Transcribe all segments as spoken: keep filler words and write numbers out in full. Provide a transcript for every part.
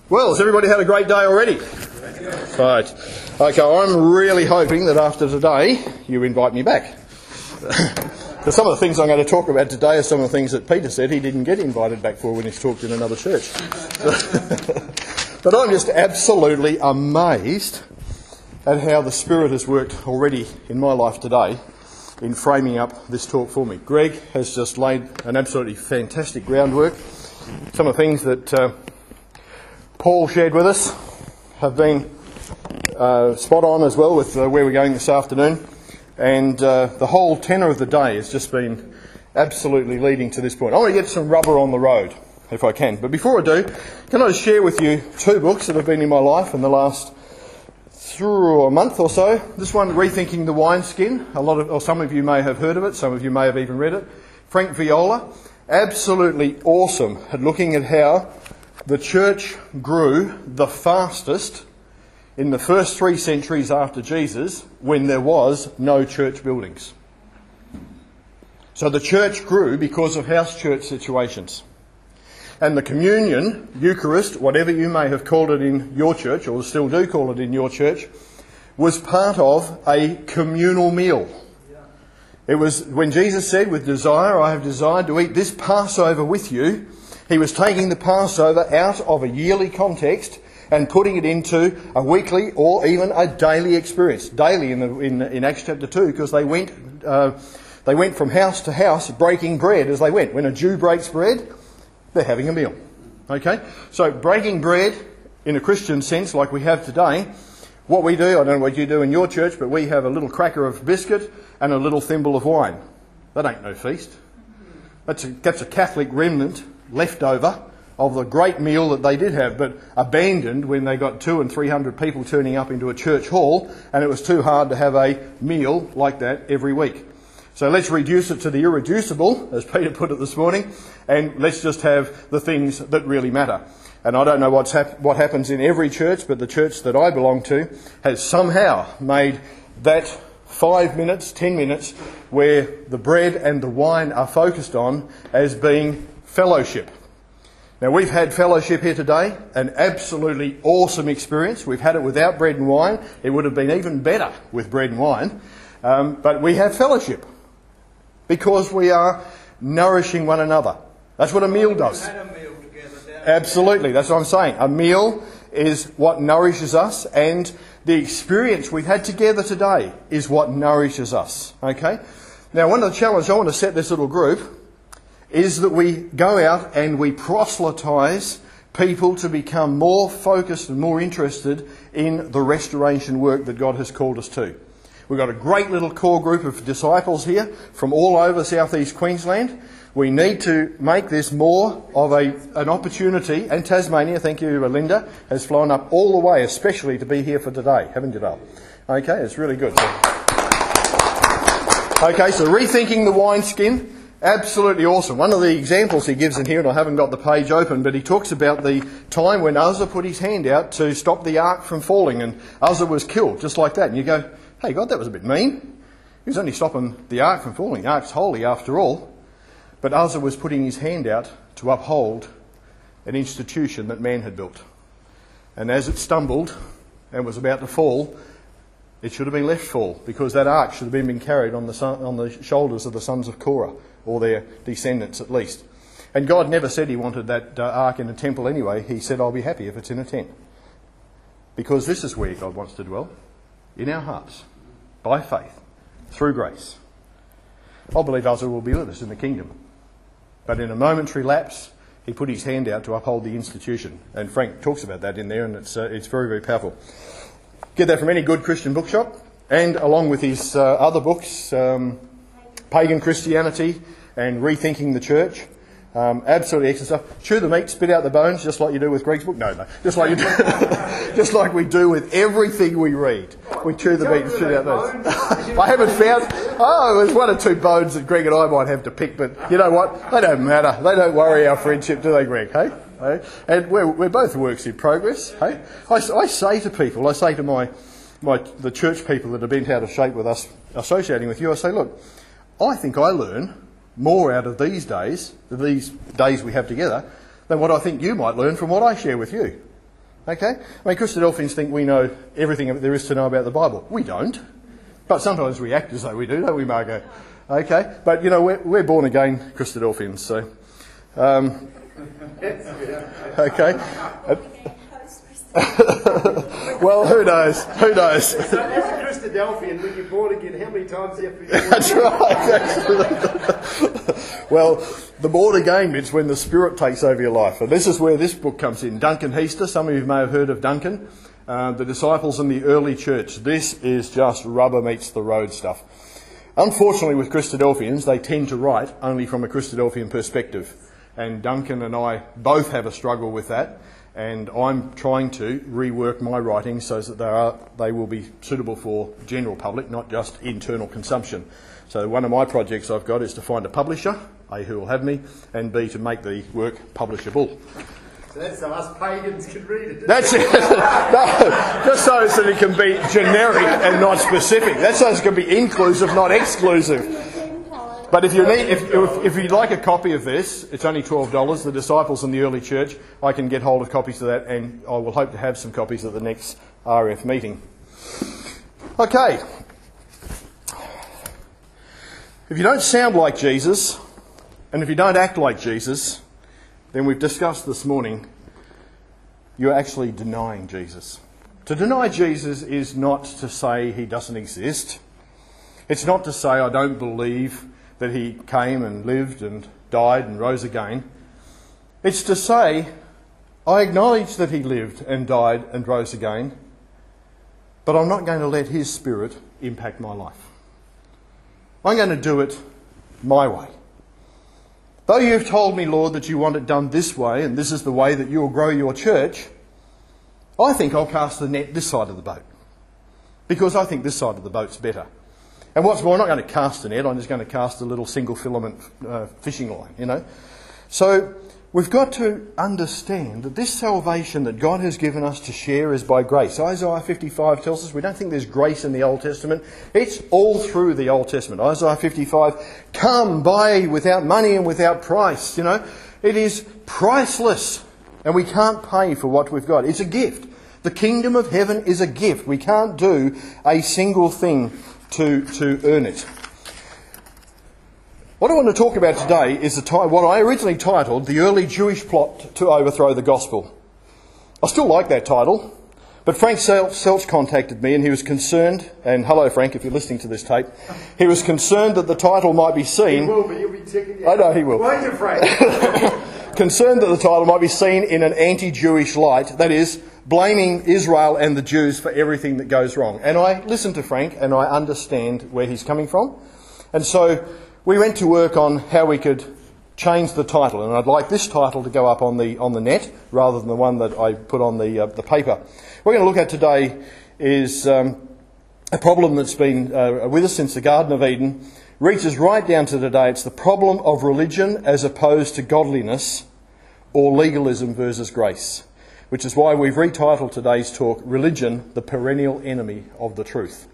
Well, has everybody had a great day already? Right. Okay, I'm really hoping that after today you invite me back. Because some of the things I'm going to talk about today are some of the things that Peter said he didn't get invited back for when he's talked in another church. But I'm just absolutely amazed at how the Spirit has worked already in my life today in framing up this talk for me. Greg has just laid an absolutely fantastic groundwork. Some of the things that uh, Paul shared with us have been uh, spot on as well with uh, where we're going this afternoon. And uh, the whole tenor of the day has just been absolutely leading to this point. I want to get some rubber on the road, if I can. But before I do, can I just share with you two books that have been in my life in the last through a month or so. This one, Rethinking the Wineskin. A lot of, or some of you may have heard of it. Some of you may have even read it. Frank Viola, absolutely awesome at looking at how the church grew the fastest in the first three centuries after Jesus, when there was no church buildings. So the church grew because of house church situations. And the communion, Eucharist, whatever you may have called it in your church, or still do call it in your church, was part of a communal meal. It was when Jesus said, with desire, I have desired to eat this Passover with you, he was taking the Passover out of a yearly context and putting it into a weekly or even a daily experience. Daily in, the, in, in Acts chapter two, because they went, uh, they went from house to house breaking bread as they went. When a Jew breaks bread, they're having a meal. Okay? So breaking bread in a Christian sense like we have today, what we do, I don't know what you do in your church, but we have a little cracker of biscuit and a little thimble of wine. That ain't no feast. That's a, that's a Catholic remnant left over of the great meal that they did have, but abandoned when they got two and three hundred people turning up into a church hall, and it was too hard to have a meal like that every week. So let's reduce it to the irreducible, as Peter put it this morning, and let's just have the things that really matter. And I don't know what's hap- what happens in every church, but the church that I belong to has somehow made that five minutes, ten minutes, where the bread and the wine are focused on as being fellowship. Now, we've had fellowship here today, an absolutely awesome experience. We've had it without bread and wine. It would have been even better with bread and wine. Um, but we have fellowship because we are nourishing one another. That's what a meal does. Had a meal together, Absolutely, that's what I'm saying. A meal is what nourishes us, and the experience we've had together today is what nourishes us. Okay? Now, one of the challenges I want to set this little group is that we go out and we proselytise people to become more focused and more interested in the restoration work that God has called us to. We've got a great little core group of disciples here from all over southeast Queensland. We need to make this more of a an opportunity, and Tasmania, thank you Linda, has flown up all the way especially to be here for today, haven't you, Dale? Okay, it's really good. Okay, so rethinking the wineskin. Absolutely awesome. One of the examples he gives in here, and I haven't got the page open, but he talks about the time when Uzzah put his hand out to stop the ark from falling, and Uzzah was killed, just like that. And you go, hey God, that was a bit mean. He was only stopping the ark from falling. The ark's holy after all. But Uzzah was putting his hand out to uphold an institution that man had built. And as it stumbled and was about to fall, it should have been left fall, because that ark should have been, been carried on the son, on the shoulders of the sons of Korah, or their descendants at least. And God never said he wanted that uh, ark in a temple anyway. He said, I'll be happy if it's in a tent. Because this is where God wants to dwell, in our hearts, by faith, through grace. I believe Uzzah will be with us in the kingdom. But in a momentary lapse, he put his hand out to uphold the institution. And Frank talks about that in there, and it's uh, it's very, very powerful. Get that from any good Christian bookshop, and along with his uh, other books, um, Pagan Christianity and Rethinking the Church. Um, absolutely excellent stuff. Chew the meat, spit out the bones, just like you do with Greg's book. No, no, just like you do, just like we do with everything we read. We chew the meat and spit out those. I haven't found. Oh, there's one or two bones that Greg and I might have to pick, but you know what? They don't matter. They don't worry our friendship, do they, Greg? Hey, hey? And we're we're both works in progress. Hey, I, I say to people, I say to my my the church people that have been out of shape with us, associating with you, I say, look, I think I learn more out of these days, these days we have together, than what I think you might learn from what I share with you. Okay? I mean, Christadelphians think we know everything there is to know about the Bible. We don't. But sometimes we act as though we do, don't we, Margot? Okay? But, you know, we're, we're born again Christadelphians, so... Um, okay? Well, who knows? Who knows? So as a Christadelphian, when you're born again, how many times have you... That's right. Well, the born again bit's when the Spirit takes over your life. And this is where this book comes in. Duncan Heister, some of you may have heard of Duncan. Uh, the disciples in the early church. This is just rubber meets the road stuff. Unfortunately, with Christadelphians, they tend to write only from a Christadelphian perspective. And Duncan and I both have a struggle with that. And I'm trying to rework my writing so that they are they will be suitable for general public, not just internal consumption. So one of my projects I've got is to find a publisher, A, who will have me, and B, to make the work publishable. So that's so us pagans can read it. That's it. No, just so that it can be generic and not specific. That's so it can be inclusive, not exclusive. But if you need, if, if, if you'd like a copy of this, it's only twelve dollars. The Disciples in the Early Church, I can get hold of copies of that, and I will hope to have some copies at the next R F meeting. Okay. If you don't sound like Jesus, and if you don't act like Jesus, then we've discussed this morning, you're actually denying Jesus. To deny Jesus is not to say he doesn't exist. It's not to say I don't believe that he came and lived and died and rose again. It's to say, I acknowledge that he lived and died and rose again, but I'm not going to let his Spirit impact my life. I'm going to do it my way. Though you've told me, Lord, that you want it done this way, and this is the way that you'll grow your church, I think I'll cast the net this side of the boat, because I think this side of the boat's better. And what's more, I'm not going to cast a net, I'm just going to cast a little single filament uh, fishing line, you know. So we've got to understand that this salvation that God has given us to share is by grace. Isaiah fifty-five tells us we don't think there's grace in the Old Testament. It's all through the Old Testament. Isaiah fifty-five, come, buy without money and without price, you know. It is priceless, and we can't pay for what we've got. It's a gift. The kingdom of heaven is a gift. We can't do a single thing to, to earn it. What I want to talk about today is the ti- what I originally titled The Early Jewish Plot to Overthrow the Gospel. I still like that title, but Frank Selch contacted me and he was concerned, and hello Frank if you're listening to this tape, he was concerned that the title might be seen... He will, but you'll be ticking you. I know he will. Why are you Frank? Concerned that the title might be seen in an anti-Jewish light, that is, blaming Israel and the Jews for everything that goes wrong. And I listened to Frank and I understand where he's coming from. And so we went to work on how we could change the title. And I'd like this title to go up on the on the net rather than the one that I put on the uh, the paper. What we're going to look at today is um, a problem that's been uh, with us since the Garden of Eden. Reaches right down to today. It's the problem of religion as opposed to godliness, or legalism versus grace. Which is why we've retitled today's talk, Religion, the Perennial Enemy of the Truth.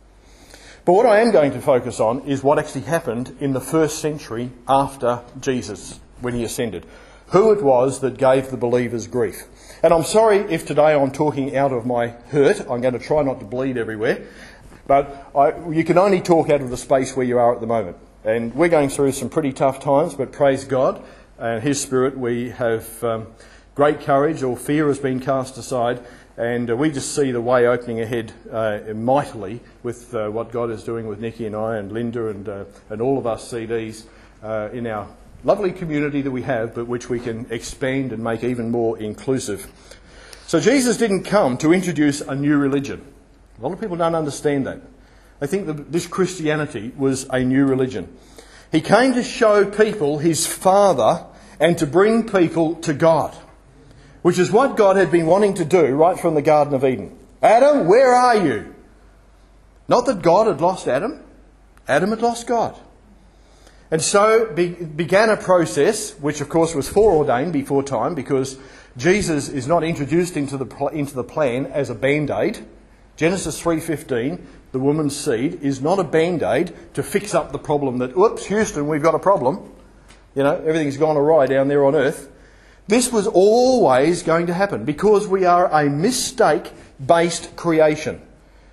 But what I am going to focus on is what actually happened in the first century after Jesus, when he ascended. Who it was that gave the believers grief. And I'm sorry if today I'm talking out of my hurt. I'm going to try not to bleed everywhere. But I, you can only talk out of the space where you are at the moment. And we're going through some pretty tough times, but praise God and his Spirit, we have... Um, Great courage, or fear has been cast aside, and uh, we just see the way opening ahead uh, mightily with uh, what God is doing with Nikki and I and Linda and uh, and all of us C Ds uh, in our lovely community that we have, but which we can expand and make even more inclusive. So Jesus didn't come to introduce a new religion. A lot of people don't understand that. They think that this Christianity was a new religion. He came to show people his Father and to bring people to God. Which is what God had been wanting to do right from the Garden of Eden. Adam, where are you? Not that God had lost Adam. Adam had lost God. And so be, began a process, which of course was foreordained before time, because Jesus is not introduced into the, into the plan as a band-aid. Genesis three fifteen, the woman's seed, is not a band-aid to fix up the problem that, whoops, Houston, we've got a problem. You know, everything's gone awry down there on earth. This was always going to happen because we are a mistake-based creation.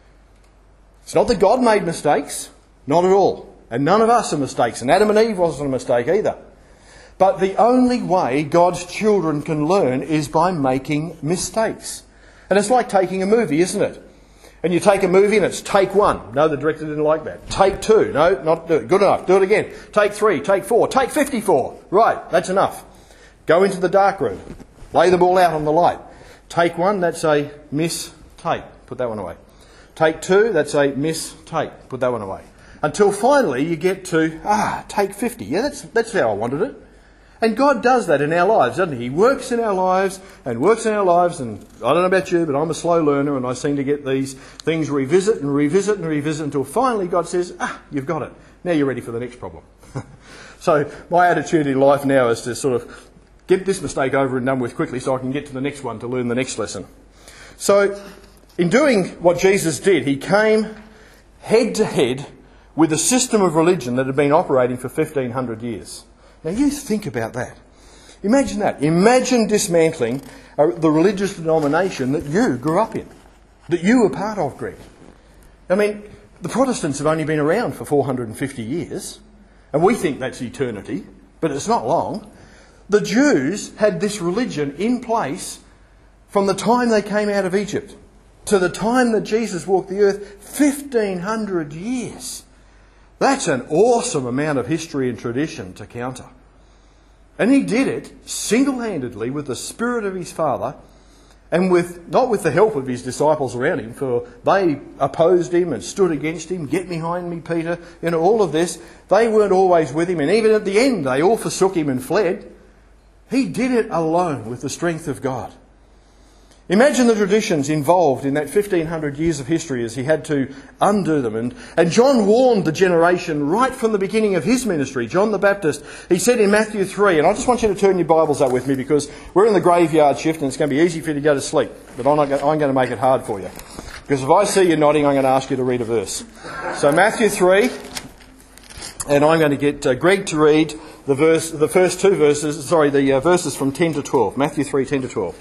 It's not that God made mistakes, not at all. And none of us are mistakes. And Adam and Eve wasn't a mistake either. But the only way God's children can learn is by making mistakes. And it's like taking a movie, isn't it? And you take a movie and it's take one. No, the director didn't like that. Take two. No, not do it. Good enough. Do it again. Take three. Take four. Take fifty-four. Right, that's enough. Go into the dark room. Lay them all out on the light. Take one, that's a mistake. Put that one away. Take two, that's a mistake. Put that one away. Until finally you get to, ah, take fifty. Yeah, that's, that's how I wanted it. And God does that in our lives, doesn't He? He works in our lives and works in our lives, and I don't know about you, but I'm a slow learner and I seem to get these things revisit and revisit and revisit until finally God says, ah, you've got it. Now you're ready for the next problem. So my attitude in life now is to sort of get this mistake over and done with quickly so I can get to the next one to learn the next lesson. So in doing what Jesus did, He came head to head with a system of religion that had been operating for fifteen hundred years. Now you think about that. Imagine that. Imagine dismantling uh, the religious denomination that you grew up in, that you were part of, Greg. I mean, the Protestants have only been around for four hundred fifty years, and we think that's eternity, but it's not long. The Jews had this religion in place from the time they came out of Egypt to the time that Jesus walked the earth, fifteen hundred years. That's an awesome amount of history and tradition to counter. And He did it single-handedly with the Spirit of His Father and with not with the help of His disciples around Him, for they opposed Him and stood against Him. Get behind me, Peter. You know, all of this. They weren't always with Him, and even at the end they all forsook Him and fled. He did it alone with the strength of God. Imagine the traditions involved in that fifteen hundred years of history as He had to undo them. And, and John warned the generation right from the beginning of his ministry, John the Baptist. He said in Matthew three, and I just want you to turn your Bibles up with me because we're in the graveyard shift and it's going to be easy for you to go to sleep. But I'm, not going, I'm going to make it hard for you. Because if I see you nodding, I'm going to ask you to read a verse. So Matthew three, and I'm going to get uh, Greg to read the verse, the first two verses, sorry, the uh, verses from ten to twelve. Matthew three, ten to twelve.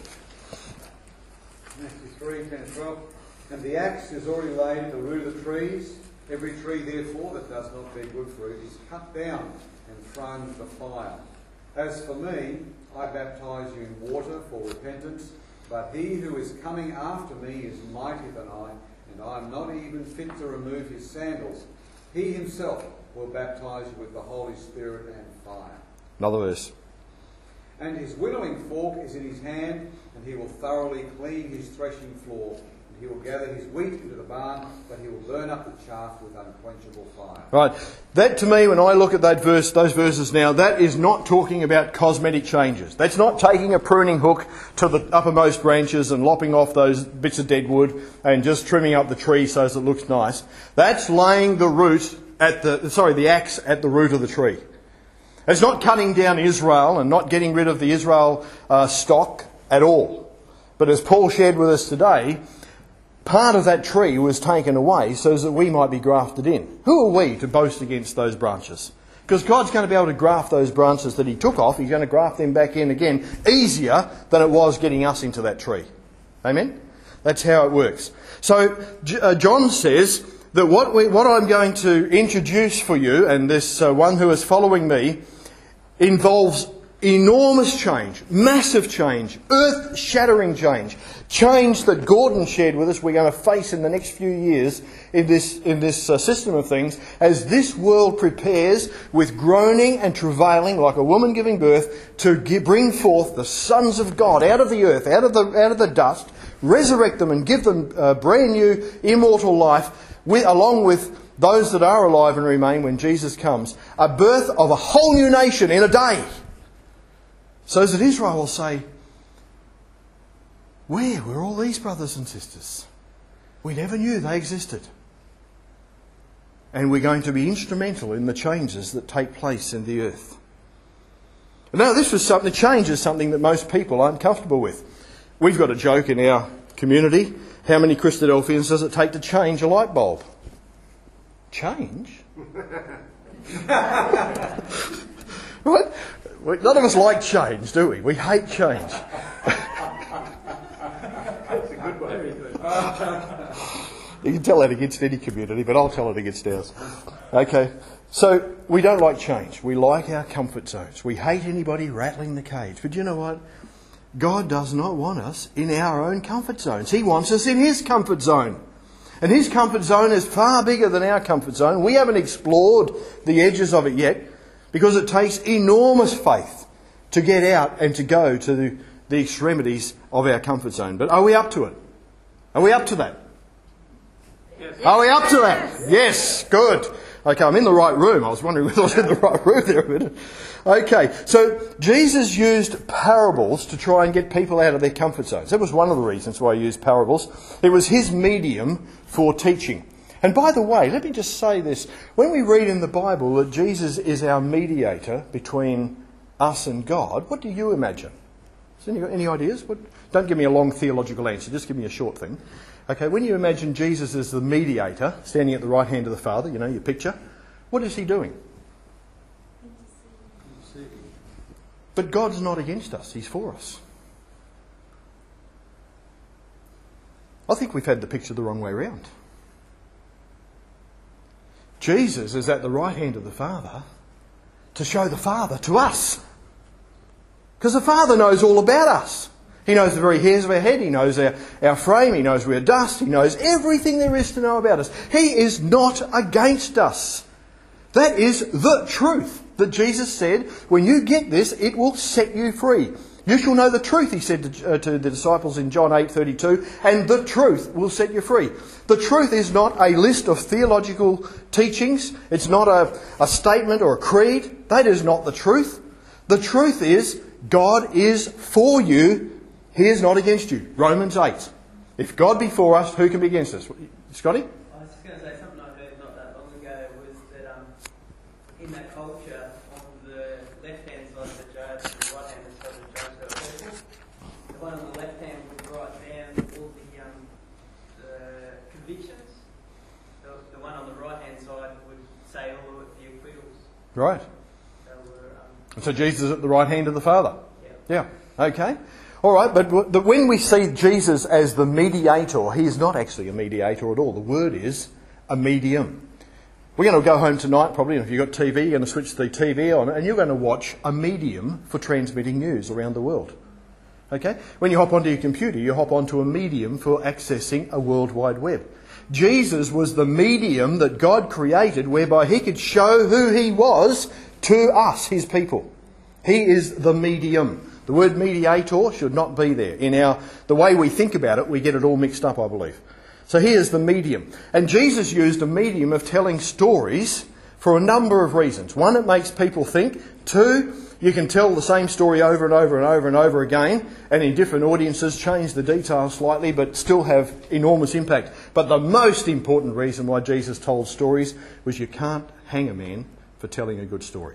ten and twelve. And the axe is already laid at the root of the trees. Every tree, therefore, that does not bear good fruit is cut down and thrown into the fire. As for me, I baptize you in water for repentance, but he who is coming after me is mightier than I, and I am not even fit to remove his sandals. He himself will baptize you with the Holy Spirit and fire. Another verse. And his winnowing fork is in his hand, and he will thoroughly clean his threshing floor. And he will gather his wheat into the barn, but he will burn up the chaff with unquenchable fire. Right. That to me, when I look at that verse, those verses now, that is not talking about cosmetic changes. That's not taking a pruning hook to the uppermost branches and lopping off those bits of dead wood and just trimming up the tree so as it looks nice. That's laying the root at the, sorry, the axe at the root of the tree. It's not cutting down Israel and not getting rid of the Israel uh, stock at all. But as Paul shared with us today, part of that tree was taken away so that we might be grafted in. Who are we to boast against those branches? Because God's going to be able to graft those branches that He took off. He's going to graft them back in again easier than it was getting us into that tree. Amen? That's how it works. So uh, John says that what, we, what I'm going to introduce for you, and this uh, one who is following me, involves enormous change, massive change, earth-shattering change, change that Gordon shared with us we're going to face in the next few years in this, in this uh, system of things as this world prepares with groaning and travailing like a woman giving birth to give, bring forth the sons of God out of the earth, out of the, out of the dust, resurrect them and give them a brand new immortal life with, along with those that are alive and remain when Jesus comes, a birth of a whole new nation in a day. So that Israel will say, where were all these brothers and sisters? We never knew they existed. And we're going to be instrumental in the changes that take place in the earth. Now this was something, change is something that most people aren't comfortable with. We've got a joke in our community. How many Christadelphians does it take to change a light bulb? Change? Right? We, none of us like change, do we? We hate change. That's a good one. Very good. You can tell that against any community, but I'll tell it against ours. Okay, so we don't like change. We like our comfort zones. We hate anybody rattling the cage. But you know what? God does not want us in our own comfort zones. He wants us in His comfort zone. And His comfort zone is far bigger than our comfort zone. We haven't explored the edges of it yet because it takes enormous faith to get out and to go to the, the extremities of our comfort zone. But are we up to it? Are we up to that? Yes. Are we up to that? Yes, good. Okay, I'm in the right room. I was wondering whether I was in the right room there a minute. Okay, so Jesus used parables to try and get people out of their comfort zones. That was one of the reasons why he used parables. It was his medium for teaching. And by the way, let me just say this. When we read in the Bible that Jesus is our mediator between us and God, what do you imagine? Has any, any ideas? What, don't give me a long theological answer, just give me a short thing. Okay, when you imagine Jesus as the mediator, standing at the right hand of the Father, you know, your picture, what is he doing? But God's not against us, he's for us. I think we've had the picture the wrong way around. Jesus is at the right hand of the Father to show the Father to us. Because the Father knows all about us. He knows the very hairs of our head. He knows our, our frame. He knows we're dust. He knows everything there is to know about us. He is not against us. That is the truth that Jesus said, when you get this, it will set you free. You shall know the truth, he said to, uh, to the disciples in John eight thirty-two, and the truth will set you free. The truth is not a list of theological teachings. It's not a, a statement or a creed. That is not the truth. The truth is God is for you. He is not against you. Romans eight. If God be for us, who can be against us? Scotty? I was just going to say something I heard not that long ago was that um, in that culture, on the left-hand side of the judge and the right-hand side of the judge, there were people. The one on the left hand would write down all the, um, the convictions. The, the one on the right-hand side would say all of the acquittals. Right. So, we're, um, So Jesus is at the right hand of the Father? Yeah. Yeah. Okay. All right, but when we see Jesus as the mediator, he is not actually a mediator at all. The word is a medium. We're going to go home tonight probably, and if you've got T V, you're going to switch the T V on, and you're going to watch a medium for transmitting news around the world. Okay? When you hop onto your computer, you hop onto a medium for accessing a World Wide Web. Jesus was the medium that God created whereby he could show who he was to us, his people. He is the medium. The word mediator should not be there. In our the way we think about it, we get it all mixed up, I believe. So he is the medium. And Jesus used a medium of telling stories for a number of reasons. One, it makes people think. Two, you can tell the same story over and over and over and over again, and in different audiences change the details slightly, but still have enormous impact. But the most important reason why Jesus told stories was you can't hang a man for telling a good story.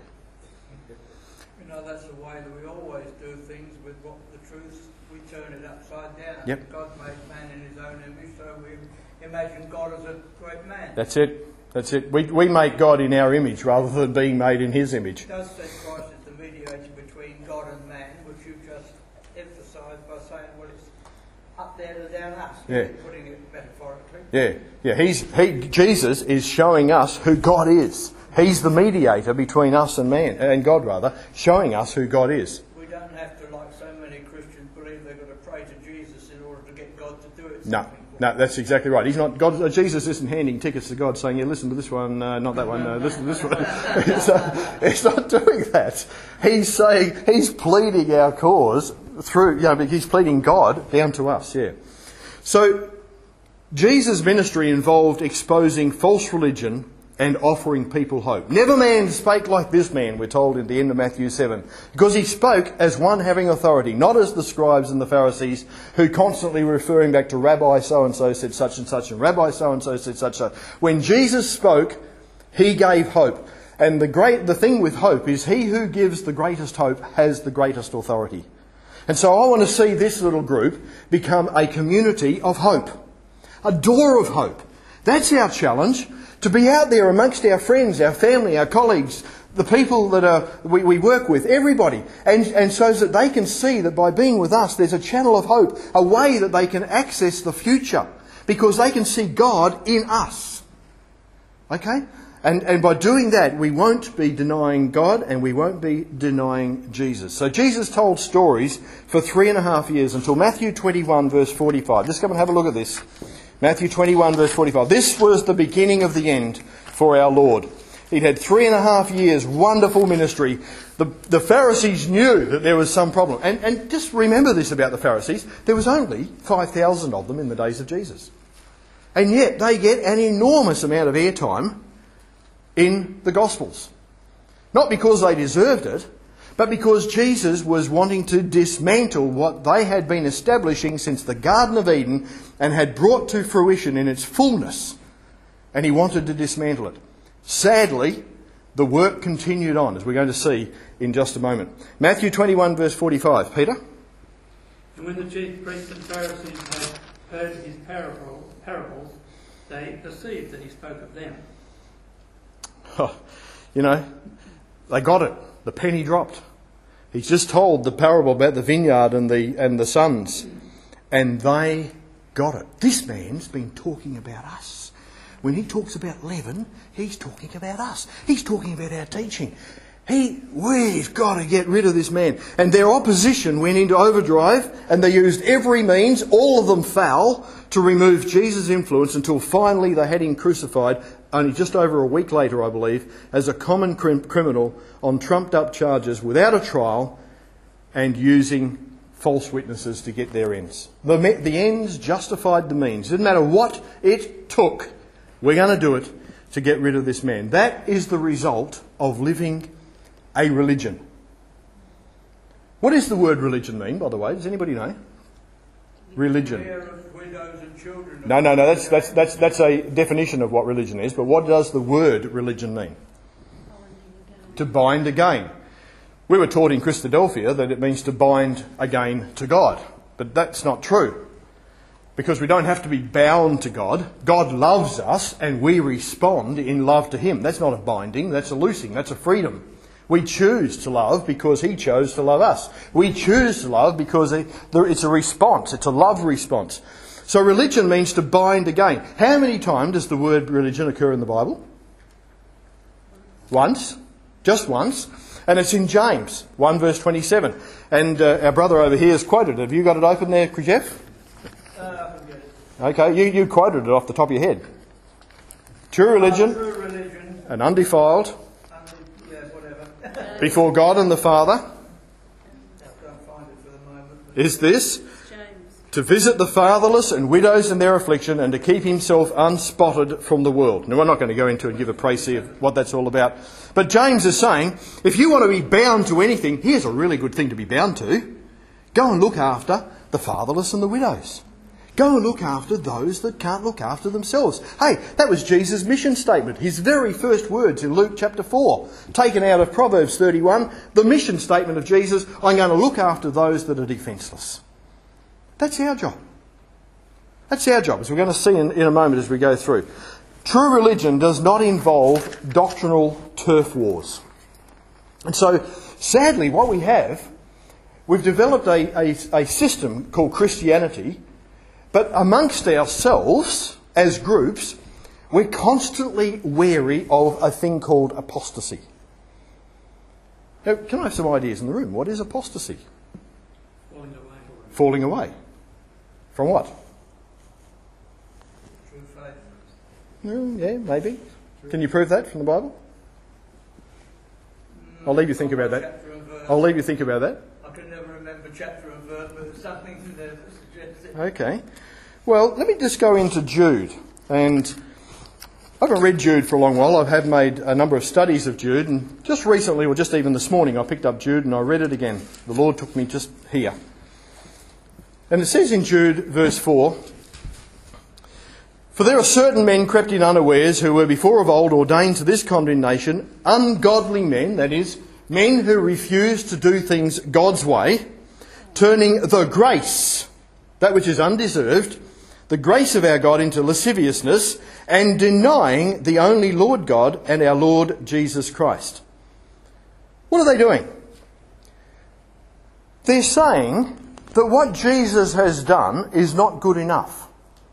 You know, that's the way that we always do things with what the truth. We turn it upside down. Yep. God made man in his own image, so we imagine God as a great man. That's it. That's it. We we make God in our image rather than being made in his image. It does say Christ is the mediator between God and man, which you just emphasised by saying, well, it's up there to down us. Yeah. Putting it metaphorically. Yeah, yeah. He's he. Jesus is showing us who God is. He's the mediator between us and man, and God rather, showing us who God is. We don't have to, like so many Christians, believe they've got to pray to Jesus in order to get God to do it. No, no, that's exactly right. He's not God. Jesus isn't handing tickets to God, saying, "Yeah, listen to this one, uh, not that one. Uh, listen to this one." it's, uh, it's not doing that. He's saying he's pleading our cause through. You know, he's pleading God down to us. Yeah. So Jesus' ministry involved exposing false religion and offering people hope. Never man spake like this man, we're told at the end of Matthew seven, because he spoke as one having authority, not as the scribes and the Pharisees who constantly referring back to Rabbi so-and-so said such and such and Rabbi so-and-so said such and such. When Jesus spoke, he gave hope. And the great the thing with hope is he who gives the greatest hope has the greatest authority. And so I want to see this little group become a community of hope, a door of hope. That's our challenge. To be out there amongst our friends, our family, our colleagues, the people that are, we, we work with, everybody. And, and so that they can see that by being with us, there's a channel of hope, a way that they can access the future. Because they can see God in us. Okay? And, and by doing that, we won't be denying God and we won't be denying Jesus. So Jesus told stories for three and a half years until Matthew twenty-one verse forty-five. Just come and have a look at this. Matthew twenty-one verse forty-five. This was the beginning of the end for our Lord. He'd had three and a half years, wonderful ministry. The, the Pharisees knew that there was some problem. And, and just remember this about the Pharisees. There was only five thousand of them in the days of Jesus. And yet they get an enormous amount of airtime in the Gospels. Not because they deserved it, but because Jesus was wanting to dismantle what they had been establishing since the Garden of Eden and had brought to fruition in its fullness. And he wanted to dismantle it. Sadly, the work continued on, as we're going to see in just a moment. Matthew twenty-one verse forty-five. Peter? And when the chief priests and Pharisees had heard his parable, parables, they perceived that he spoke of them. Oh, you know, they got it. The penny dropped. He's just told the parable about the vineyard and the and the sons. And they got it. This man's been talking about us. When he talks about leaven, he's talking about us. He's talking about our teaching. He, we've got to get rid of this man. And their opposition went into overdrive and they used every means, all of them foul, to remove Jesus' influence until finally they had him crucified, only just over a week later, I believe, as a common crim- criminal on trumped-up charges without a trial and using false witnesses to get their ends. The, me- the ends justified the means. It didn't matter what it took. We're going to do it to get rid of this man. That is the result of living a religion. What does the word religion mean, by the way? Does anybody know? Religion. Care of widows and children. No, no, no. That's that's that's that's a definition of what religion is. But what does the word religion mean? To bind again. We were taught in Christadelphia that it means to bind again to God, but that's not true. Because we don't have to be bound to God. God loves us and we respond in love to him. That's not a binding, that's a loosing, that's a freedom. We choose to love because he chose to love us. We choose to love because it's a response, it's a love response. So religion means to bind again. How many times does the word religion occur in the Bible? Once. Just once. And it's in James one verse twenty-seven. And uh, our brother over here has quoted it. Have you got it open there, Jeff? Okay, you, you quoted it off the top of your head. True religion, True religion. and undefiled Undi- yeah, whatever. before God and the Father Don't find it for the moment. is this, James. to visit the fatherless and widows in their affliction and to keep himself unspotted from the world. Now, we're not going to go into and give a précis of what that's all about. But James is saying, if you want to be bound to anything, here's a really good thing to be bound to. Go and look after the fatherless and the widows. Go and look after those that can't look after themselves. Hey, that was Jesus' mission statement. His very first words in Luke chapter four, taken out of Proverbs thirty-one, the mission statement of Jesus, I'm going to look after those that are defenceless. That's our job. That's our job, as we're going to see in, in a moment as we go through. True religion does not involve doctrinal turf wars. And so, sadly, what we have, we've developed a, a, a system called Christianity. But amongst ourselves, as groups, we're constantly wary of a thing called apostasy. Now, can I have some ideas in the room? What is apostasy? Falling away. Falling away. From what? True faith. Mm, yeah, maybe. Can you prove that from the Bible? I'll leave you think about that. Chapter and verse. I'll leave you think about that. I can never remember chapter and verse, but there's something in there that suggests it. Okay. Well, let me just go into Jude. And I haven't read Jude for a long while. I have made a number of studies of Jude. And just recently, or just even this morning, I picked up Jude and I read it again. The Lord took me just here. And it says in Jude, verse four, For there are certain men crept in unawares who were before of old ordained to this condemnation, ungodly men, that is, men who refuse to do things God's way, turning the grace, that which is undeserved, the grace of our God into lasciviousness, and denying the only Lord God and our Lord Jesus Christ. What are they doing? They're saying that what Jesus has done is not good enough.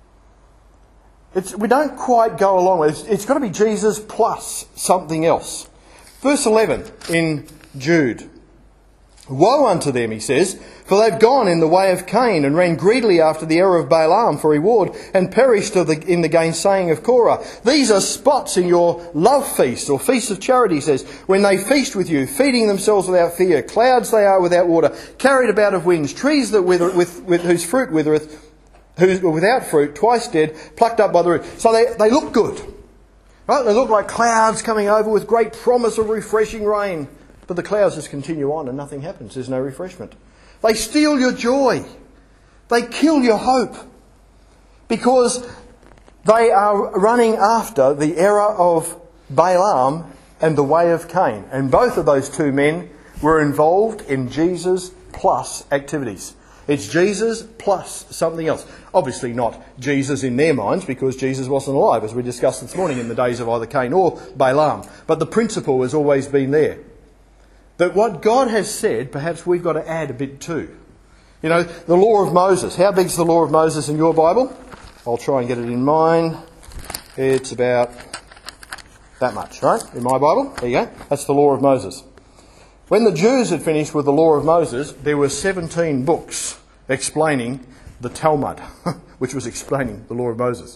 It's, we don't quite go along with it. It's, it's got to be Jesus plus something else. Verse eleven in Jude. Woe unto them, he says, for they've gone in the way of Cain and ran greedily after the error of Balaam for reward and perished of the, in the gainsaying of Korah. These are spots in your love feast or feast of charity, he says, when they feast with you, feeding themselves without fear. Clouds they are without water, carried about of winds, trees that wither, with, with whose fruit withereth, who are without fruit, twice dead, plucked up by the root. So they, they look good. Right? They look like clouds coming over with great promise of refreshing rain. But the clouds just continue on and nothing happens. There's no refreshment. They steal your joy. They kill your hope. Because they are running after the error of Balaam and the way of Cain. And both of those two men were involved in Jesus plus activities. It's Jesus plus something else. Obviously not Jesus in their minds, because Jesus wasn't alive, as we discussed this morning, in the days of either Cain or Balaam. But the principle has always been there. That what God has said, perhaps we've got to add a bit too. You know, the law of Moses. How big's the law of Moses in your Bible? I'll try and get it in mine. It's about that much, right? In my Bible. There you go. That's the law of Moses. When the Jews had finished with the law of Moses, there were seventeen books explaining the Talmud, which was explaining the law of Moses.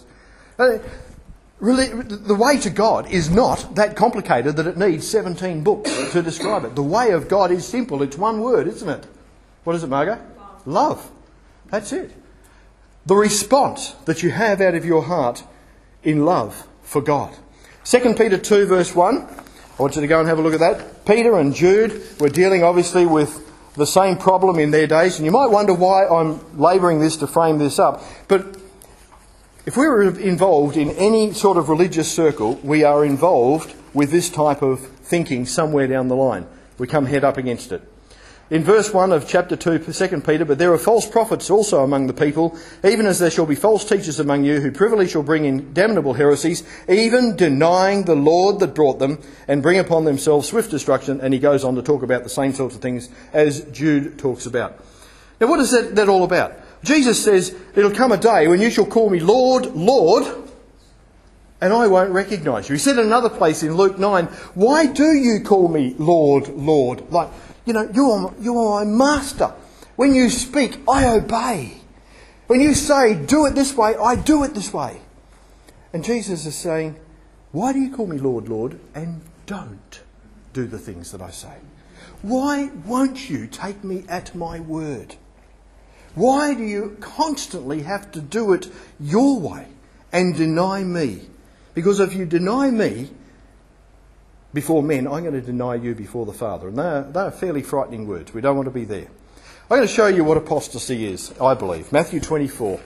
Really, the way to God is not that complicated that it needs seventeen books to describe it. The way of God is simple. It's one word, isn't it? What is it, Margot? Love. Love. That's it. The response that you have out of your heart in love for God. Second Peter two verse one. I want you to go and have a look at that. Peter and Jude were dealing obviously with the same problem in their days. And you might wonder why I'm labouring this to frame this up. But if we were involved in any sort of religious circle, we are involved with this type of thinking somewhere down the line. We come head up against it. In verse one of chapter two, Second Peter, but there are false prophets also among the people, even as there shall be false teachers among you, who privily shall bring in damnable heresies, even denying the Lord that brought them, and bring upon themselves swift destruction. And he goes on to talk about the same sorts of things as Jude talks about. Now what is that, that all about? Jesus says, it'll come a day when you shall call me Lord, Lord, and I won't recognise you. He said in another place in Luke nine, why do you call me Lord, Lord? Like, you know, you're, you're my master. When you speak, I obey. When you say, do it this way, I do it this way. And Jesus is saying, why do you call me Lord, Lord, and don't do the things that I say? Why won't you take me at my word? Why do you constantly have to do it your way and deny me? Because if you deny me before men, I'm going to deny you before the Father. And they're, they're fairly frightening words. We don't want to be there. I'm going to show you what apostasy is, I believe. Matthew twenty-four.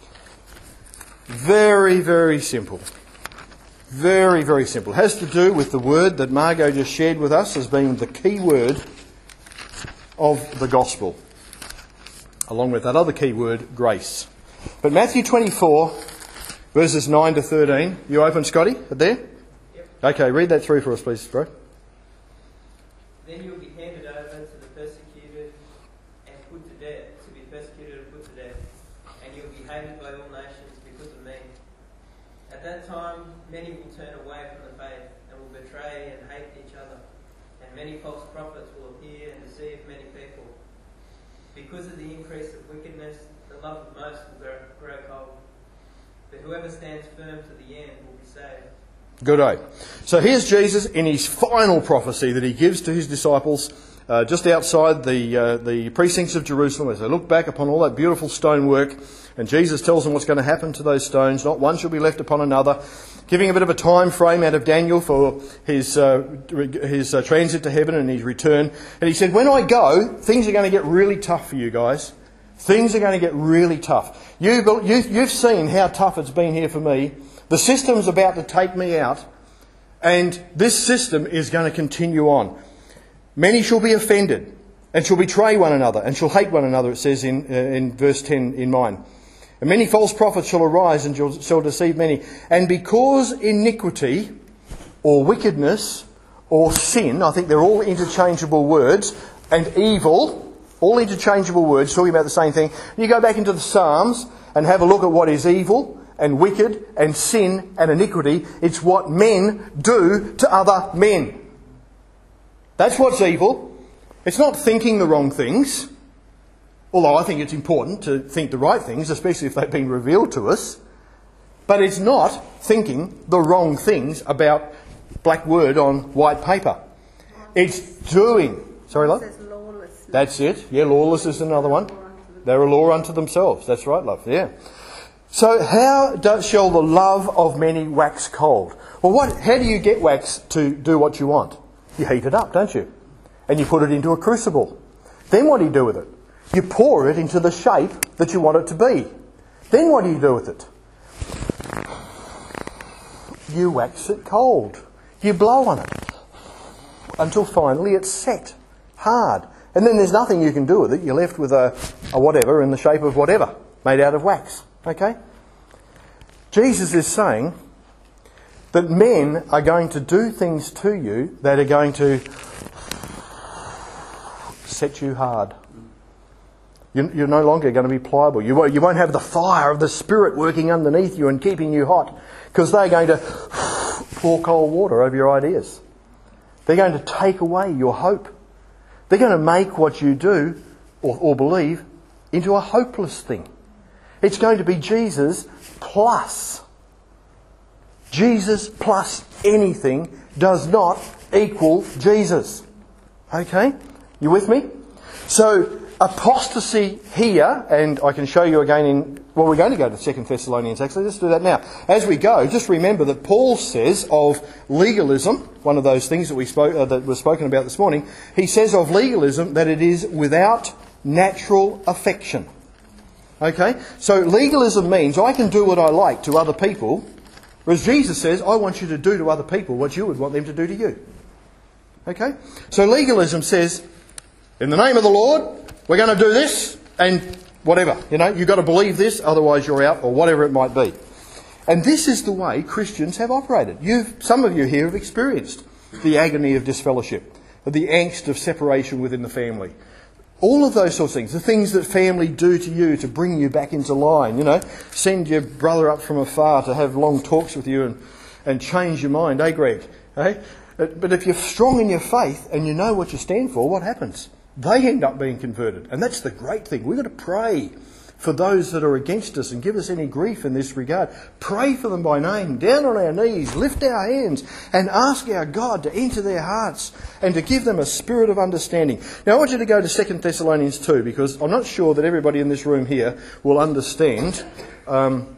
Very, very simple. Very, very simple. It has to do with the word that Margot just shared with us as being the key word of the gospel, along with that other key word, grace. But Matthew twenty-four, verses nine to thirteen. You open, Scotty? There? Yep. Okay, read that through for us, please, bro. Then you'll be handed over to the persecuted and put to death, to be persecuted and put to death, and you'll be hated by all nations because of me. At that time, many will turn away from the faith and will betray and hate each other, and many false prophets will appear and deceive many people. Because of the increase of wickedness, the love of most will grow, grow cold. But whoever stands firm to the end will be saved. Good day. So here's Jesus in his final prophecy that he gives to his disciples uh, just outside the uh, the precincts of Jerusalem as they look back upon all that beautiful stonework. And Jesus tells them what's going to happen to those stones. Not one shall be left upon another. Giving a bit of a time frame out of Daniel for his uh, his uh, transit to heaven and his return. And he said, when I go, things are going to get really tough for you guys. Things are going to get really tough. You, you, you've seen how tough it's been here for me. The system's about to take me out. And this system is going to continue on. Many shall be offended and shall betray one another and shall hate one another, it says in, uh, in verse ten in mine. And many false prophets shall arise and shall, shall deceive many. And because iniquity or wickedness or sin, I think they're all interchangeable words, and evil, all interchangeable words talking about the same thing. You go back into the Psalms and have a look at what is evil and wicked and sin and iniquity. It's what men do to other men. That's what's evil. It's not thinking the wrong things, although I think it's important to think the right things, especially if they've been revealed to us. But it's not thinking the wrong things about black word on white paper. It's doing. Sorry, love? That's it. Yeah, lawless is another one. They're a law unto themselves. That's right, love. Yeah. So how does, shall the love of many wax cold? Well, what? How do you get wax to do what you want? You heat it up, don't you? And you put it into a crucible. Then what do you do with it? You pour it into the shape that you want it to be. Then what do you do with it? You wax it cold. You blow on it until finally it's set, hard. And then there's nothing you can do with it. You're left with a, a whatever in the shape of whatever, made out of wax. Okay? Jesus is saying that men are going to do things to you that are going to set you hard. You're no longer going to be pliable. You won't, you won't have the fire of the Spirit working underneath you and keeping you hot, because they're going to pour cold water over your ideas. They're going to take away your hope. They're going to make what you do or, or believe into a hopeless thing. It's going to be Jesus plus. Jesus plus anything does not equal Jesus. Okay? You with me? So, apostasy here, and I can show you again in, well, we're going to go to Second Thessalonians actually, let's do that now. As we go, just remember that Paul says of legalism, one of those things that we spoke, uh, that was spoken about this morning, he says of legalism that it is without natural affection. Okay? So legalism means I can do what I like to other people, whereas Jesus says, I want you to do to other people what you would want them to do to you. Okay? So legalism says, in the name of the Lord, we're going to do this, and whatever. You know, you've got to believe this, otherwise you're out, or whatever it might be. And this is the way Christians have operated. You've, some of you here have experienced the agony of disfellowship, the angst of separation within the family. All of those sorts of things, the things that family do to you to bring you back into line, you know, send your brother up from afar to have long talks with you and, and change your mind, eh, Greg? Eh? But if you're strong in your faith and you know what you stand for, what happens? They end up being converted. And that's the great thing. We've got to pray for those that are against us and give us any grief in this regard. Pray for them by name, down on our knees, lift our hands and ask our God to enter their hearts and to give them a spirit of understanding. Now I want you to go to Second Thessalonians two, because I'm not sure that everybody in this room here will understand um,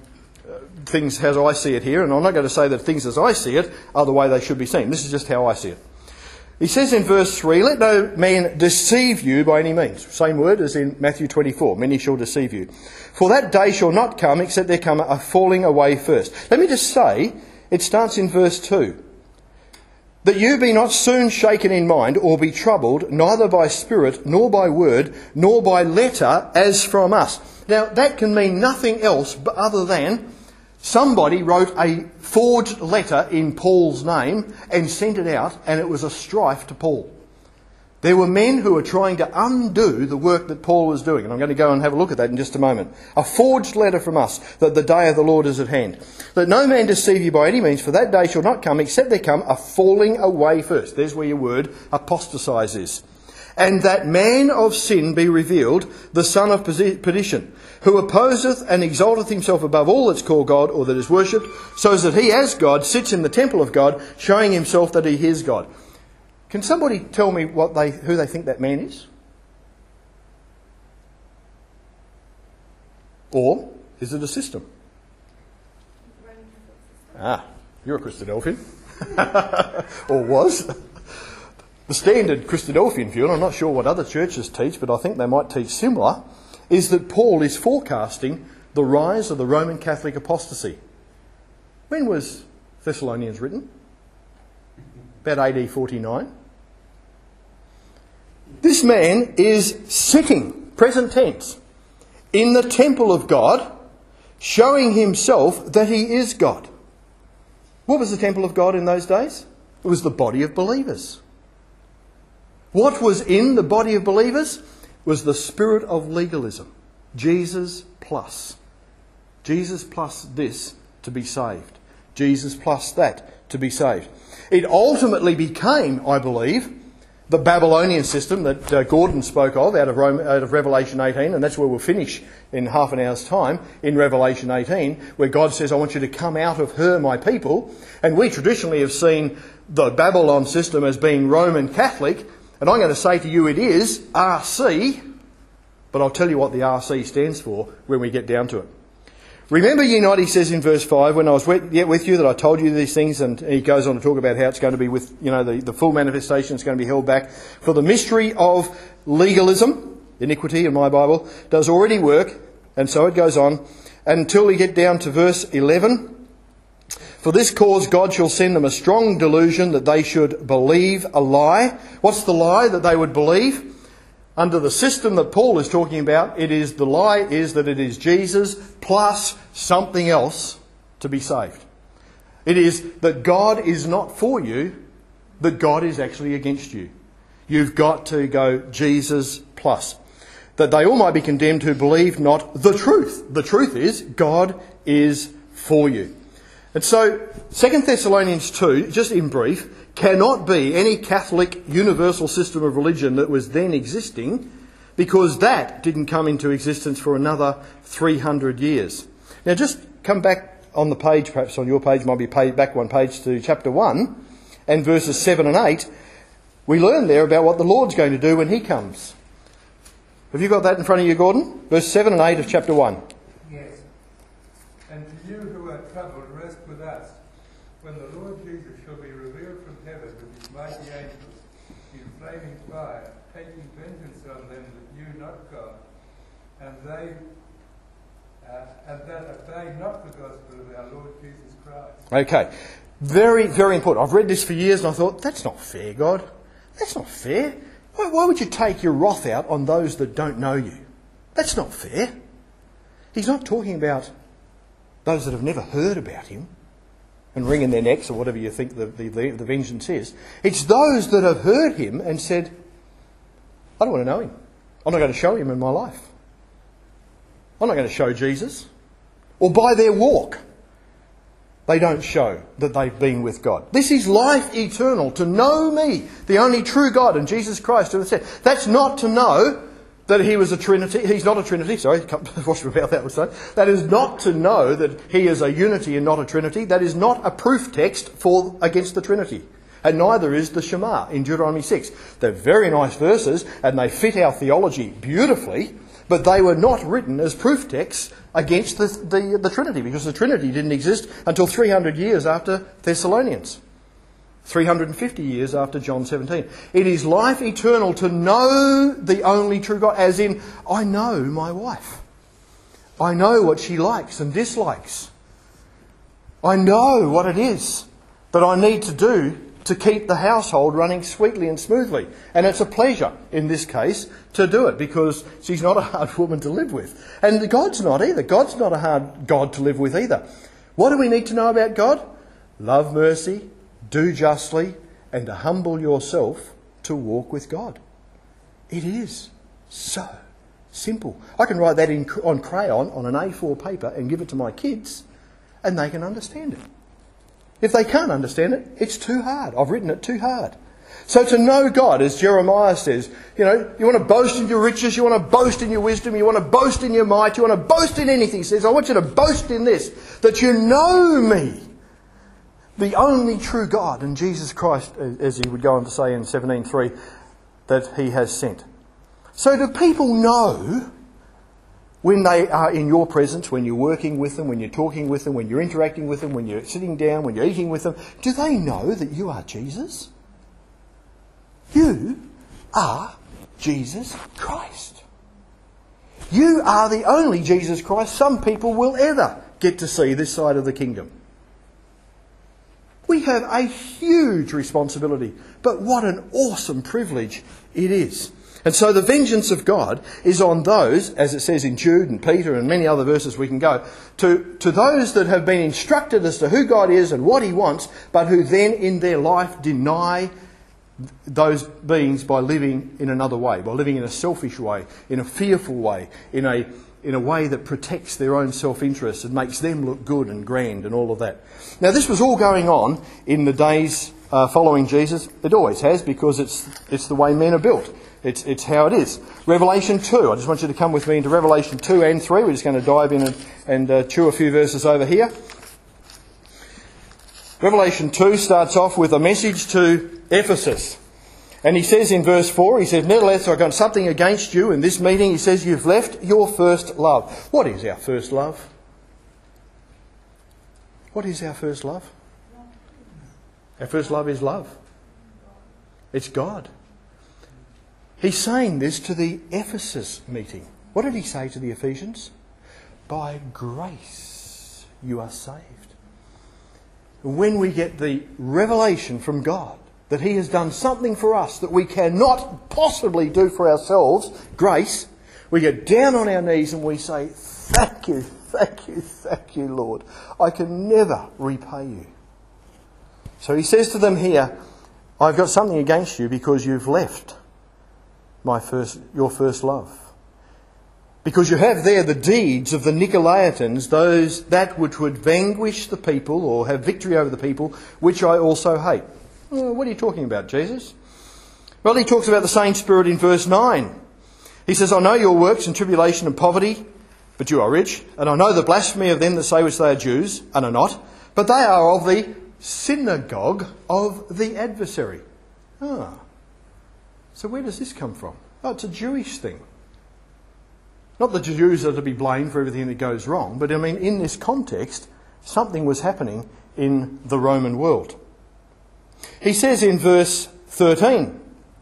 things as I see it here, and I'm not going to say that things as I see it are the way they should be seen. This is just how I see it. He says in verse three, let no man deceive you by any means. Same word as in Matthew twenty-four, many shall deceive you. For that day shall not come except there come a falling away first. Let me just say, it starts in verse two. That you be not soon shaken in mind or be troubled, neither by spirit, nor by word, nor by letter as from us. Now that can mean nothing else but other than somebody wrote a forged letter in Paul's name and sent it out, and it was a strife to Paul. There were men who were trying to undo the work that Paul was doing, and I'm going to go and have a look at that in just a moment. A forged letter from us, that the day of the Lord is at hand. Let no man deceive you by any means, for that day shall not come, except there come a falling away first. There's where your word apostatize is. And that man of sin be revealed, the son of perdition, who opposeth and exalteth himself above all that's called God or that is worshipped, so that he as God sits in the temple of God, showing himself that he is God. Can somebody tell me what they, who they think that man is? Or is it a system? Ah, you're a Christadelphian. Or was. The standard Christadelphian view, and I'm not sure what other churches teach, but I think they might teach similar, is that Paul is forecasting the rise of the Roman Catholic apostasy. When was Thessalonians written? About A D forty-nine. This man is sitting, present tense, in the temple of God, showing himself that he is God. What was the temple of God in those days? It was the body of believers. What was in the body of believers was the spirit of legalism. Jesus plus. Jesus plus this to be saved. Jesus plus that to be saved. It ultimately became, I believe, the Babylonian system that uh, Gordon spoke of out of, Rome, out of Revelation eighteen, and that's where we'll finish in half an hour's time, in Revelation eighteen, where God says, I want you to come out of her, my people. And we traditionally have seen the Babylon system as being Roman Catholic, and I'm going to say to you it is R C, but I'll tell you what the R C stands for when we get down to it. Remember ye not, he says in verse five, when I was with, yet with you that I told you these things, and he goes on to talk about how it's going to be with, you know, the, the full manifestation is going to be held back. For the mystery of legalism, iniquity in my Bible, does already work, and so it goes on, until we get down to verse eleven. For this cause God shall send them a strong delusion that they should believe a lie. What's the lie that they would believe? Under the system that Paul is talking about, it is the lie is that it is Jesus plus something else to be saved. It is that God is not for you, that God is actually against you. You've got to go Jesus plus. That they all might be condemned who believe not the truth. The truth is God is for you. And so Second Thessalonians two, just in brief, cannot be any Catholic universal system of religion that was then existing, because that didn't come into existence for another three hundred years. Now just come back on the page, perhaps on your page, might be back one page to chapter one and verses seven and eight. We learn there about what the Lord's going to do when he comes. Have you got that in front of you, Gordon? Verse seven and eight of chapter one. Yes. And to you who are troubled, rest with us, when the Lord Jesus shall be revealed from heaven with his mighty angels in flaming fire, taking vengeance on them that knew not God, and they uh, and that obey not the gospel of our Lord Jesus Christ. Okay. Very, very important. I've read this for years and I thought, that's not fair, God. That's not fair. Why, why would you take your wrath out on those that don't know you? That's not fair. He's not talking about those that have never heard about him and wringing their necks or whatever you think the, the, the vengeance is. It's those that have heard him and said, I don't want to know him. I'm not going to show him in my life. I'm not going to show Jesus. Or by their walk, they don't show that they've been with God. This is life eternal, to know me, the only true God, and Jesus Christ. That's not to know that he was a Trinity. He's not a Trinity. Sorry, wash about that was saying. That is not to know that he is a unity and not a Trinity. That is not a proof text for against the Trinity. And neither is the Shema in Deuteronomy six. They're very nice verses and they fit our theology beautifully, but they were not written as proof texts against the, the, the Trinity, because the Trinity didn't exist until three hundred years after Thessalonians. three hundred fifty years after John seventeen. It is life eternal to know the only true God, as in, I know my wife. I know what she likes and dislikes. I know what it is that I need to do to keep the household running sweetly and smoothly. And it's a pleasure, in this case, to do it, because she's not a hard woman to live with. And God's not either. God's not a hard God to live with either. What do we need to know about God? Love mercy, do justly, and to humble yourself to walk with God. It is so simple. I can write that in, on crayon on an A four paper and give it to my kids, and they can understand it. If they can't understand it, it's too hard. I've written it too hard. So to know God, as Jeremiah says, you know, you want to boast in your riches, you want to boast in your wisdom, you want to boast in your might, you want to boast in anything. He says, I want you to boast in this, that you know me, the only true God, and Jesus Christ, as he would go on to say in seventeen three, that he has sent. So do people know when they are in your presence, when you're working with them, when you're talking with them, when you're interacting with them, when you're sitting down, when you're eating with them, do they know that you are Jesus? You are Jesus Christ. You are the only Jesus Christ some people will ever get to see this side of the kingdom. We have a huge responsibility, but what an awesome privilege it is. And so the vengeance of God is on those, as it says in Jude and Peter and many other verses we can go, to, to those that have been instructed as to who God is and what he wants, but who then in their life deny those beings by living in another way, by living in a selfish way, in a fearful way, in a in a way that protects their own self-interest and makes them look good and grand and all of that. Now this was all going on in the days uh, following Jesus. It always has, because it's it's the way men are built. It's it's how it is. Revelation two. I just want you to come with me into Revelation two and three. We're just going to dive in and, and uh, chew a few verses over here. Revelation two starts off with a message to Ephesus. And he says in verse four, he says, "Nevertheless, I've got something against you." In this meeting, he says, "You've left your first love." What is our first love? What is our first love? Our first love is love. It's God. He's saying this to the Ephesus meeting. What did he say to the Ephesians? By grace you are saved. When we get the revelation from God that he has done something for us that we cannot possibly do for ourselves, grace, we get down on our knees and we say, "Thank you, thank you, thank you, Lord. I can never repay you." So he says to them here, "I've got something against you because you've left my first, your first love. Because you have there the deeds of the Nicolaitans, those that which would vanquish the people or have victory over the people, which I also hate." Well, what are you talking about, Jesus? Well, he talks about the same spirit in verse nine. He says, "I know your works and tribulation and poverty, but you are rich. And I know the blasphemy of them that say which they are Jews, and are not. But they are of the synagogue of the adversary." Ah. So where does this come from? Oh, it's a Jewish thing. Not that the Jews are to be blamed for everything that goes wrong, but I mean, in this context, something was happening in the Roman world. He says in verse thirteen,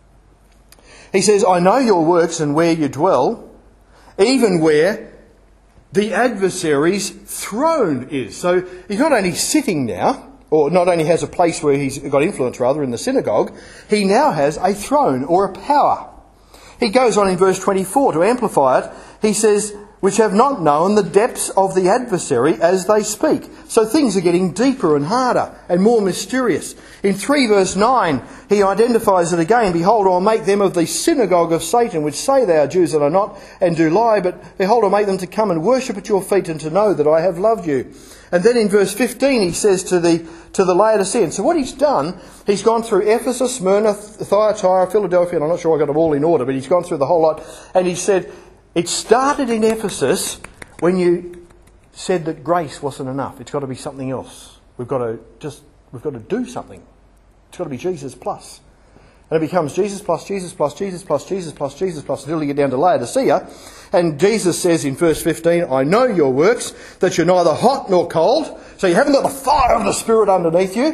he says, "I know your works and where you dwell, even where the adversary's throne is." So he's not only sitting now, or not only has a place where he's got influence rather in the synagogue, he now has a throne or a power. He goes on in verse twenty-four to amplify it. He says, "Which have not known the depths of the adversary as they speak." So things are getting deeper and harder and more mysterious. In three verse nine, he identifies it again. "Behold, I'll make them of the synagogue of Satan, which say they are Jews and are not, and do lie. But behold, I'll make them to come and worship at your feet, and to know that I have loved you." And then in verse fifteen, he says to the to the Laodiceans. So what he's done, he's gone through Ephesus, Smyrna, Thyatira, Philadelphia, and I'm not sure I got them all in order, but he's gone through the whole lot. And he said, it started in Ephesus when you said that grace wasn't enough. It's got to be something else. We've got to just, we've got to do something. It's got to be Jesus plus. And it becomes Jesus plus, Jesus plus, Jesus plus, Jesus plus, Jesus plus, until you get down to Laodicea. And Jesus says in verse fifteen, "I know your works, that you're neither hot nor cold." So you haven't got the fire of the Spirit underneath you,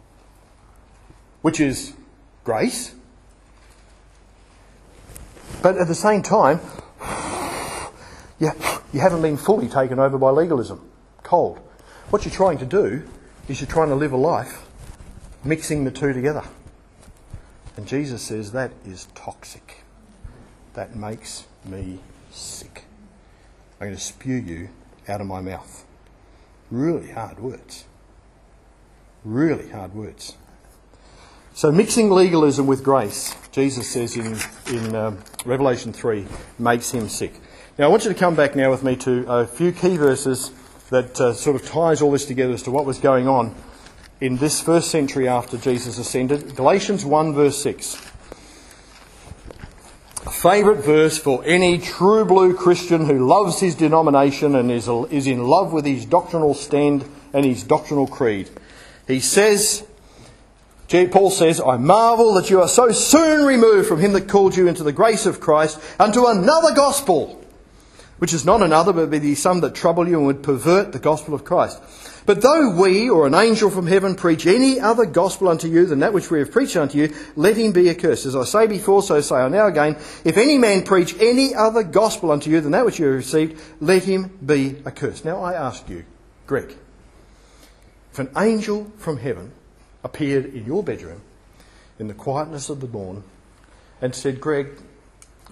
which is grace. But at the same time, you, you haven't been fully taken over by legalism. Cold. What you're trying to do is you're trying to live a life mixing the two together. And Jesus says that is toxic. That makes me sick. I'm going to spew you out of my mouth. Really hard words. Really hard words. So mixing legalism with grace, Jesus says in, in um, Revelation three, makes him sick. Now I want you to come back now with me to a few key verses that uh, sort of ties all this together as to what was going on in this first century after Jesus ascended. Galatians one verse six. A favourite verse for any true blue Christian who loves his denomination and is, is in love with his doctrinal stand and his doctrinal creed. He says, Paul says, "I marvel that you are so soon removed from him that called you into the grace of Christ unto another gospel, which is not another, but be these some that trouble you and would pervert the gospel of Christ. But though we, or an angel from heaven, preach any other gospel unto you than that which we have preached unto you, let him be accursed. As I say before, so say I now again, if any man preach any other gospel unto you than that which you have received, let him be accursed." Now I ask you, Greg, if an angel from heaven appeared in your bedroom in the quietness of the dawn and said, "Greg,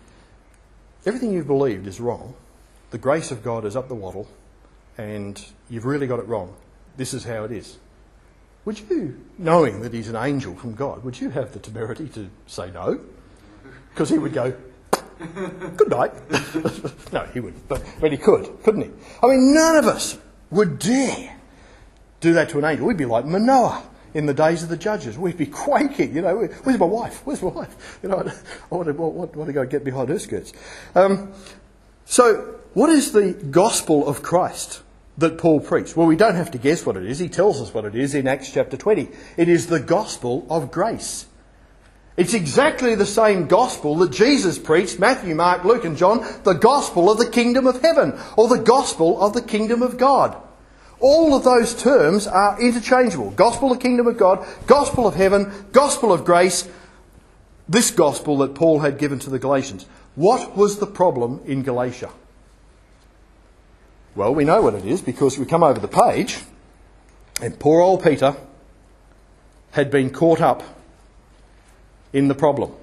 everything you've believed is wrong, the grace of God is up the waddle, and you've really got it wrong. This is how it is. Would you, knowing that he's an angel from God, would you have the temerity to say no? Because he would go, good night. No, he wouldn't, but, but he could, couldn't he? I mean, none of us would dare do that to an angel. We'd be like Manoah in the days of the judges. We'd be quaking, you know, where's my wife? Where's my wife? You know, I want to, want, want to go get behind her skirts. Um, so, what is the gospel of Christ that Paul preached? Well, we don't have to guess what it is. He tells us what it is in Acts chapter twenty. It is the gospel of grace. It's exactly the same gospel that Jesus preached, Matthew, Mark, Luke and John, the gospel of the kingdom of heaven, or the gospel of the kingdom of God. All of those terms are interchangeable. Gospel of the kingdom of God, gospel of heaven, gospel of grace, this gospel that Paul had given to the Galatians. What was the problem in Galatia? Well, we know what it is because we come over the page and poor old Peter had been caught up in the problem.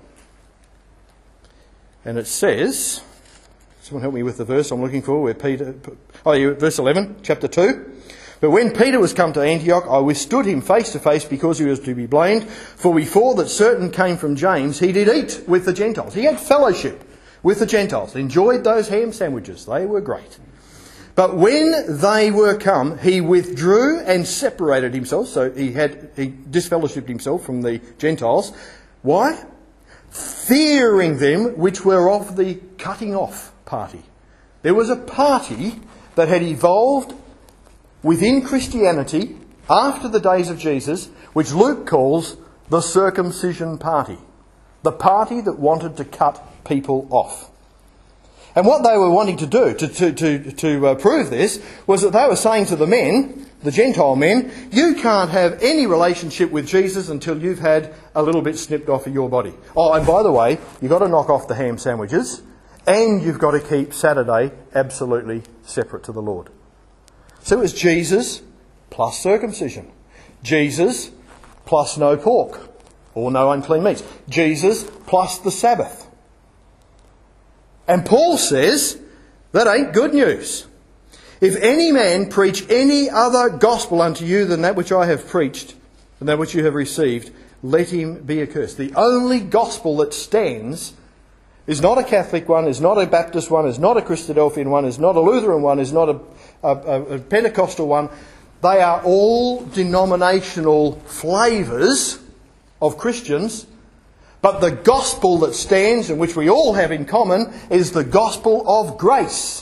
And it says, someone help me with the verse I'm looking for, where Peter, oh, you verse eleven, chapter two. But when Peter was come to Antioch, I withstood him face to face because he was to be blamed. For before that certain came from James, he did eat with the Gentiles. He had fellowship with the Gentiles, enjoyed those ham sandwiches. They were great. But when they were come, he withdrew and separated himself. So he had he disfellowshipped himself from the Gentiles. Why? Fearing them which were of the cutting off party. There was a party that had evolved within Christianity after the days of Jesus, which Luke calls the circumcision party. The party that wanted to cut people off. And what they were wanting to do to, to, to, to uh, prove this was that they were saying to the men, the Gentile men, you can't have any relationship with Jesus until you've had a little bit snipped off of your body. Oh, and by the way, you've got to knock off the ham sandwiches and you've got to keep Saturday absolutely separate to the Lord. So it was Jesus plus circumcision. Jesus plus no pork or no unclean meats. Jesus plus the Sabbath. And Paul says, that ain't good news. If any man preach any other gospel unto you than that which I have preached, and that which you have received, let him be accursed. The only gospel that stands is not a Catholic one, is not a Baptist one, is not a Christadelphian one, is not a Lutheran one, is not a, a, a Pentecostal one. They are all denominational flavours of Christians. But the gospel that stands, and which we all have in common, is the gospel of grace.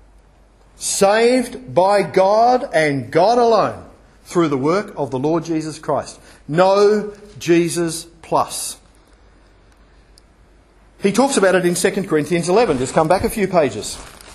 Saved by God and God alone through the work of the Lord Jesus Christ. No Jesus plus. He talks about it in Second Corinthians eleven. Just come back a few pages.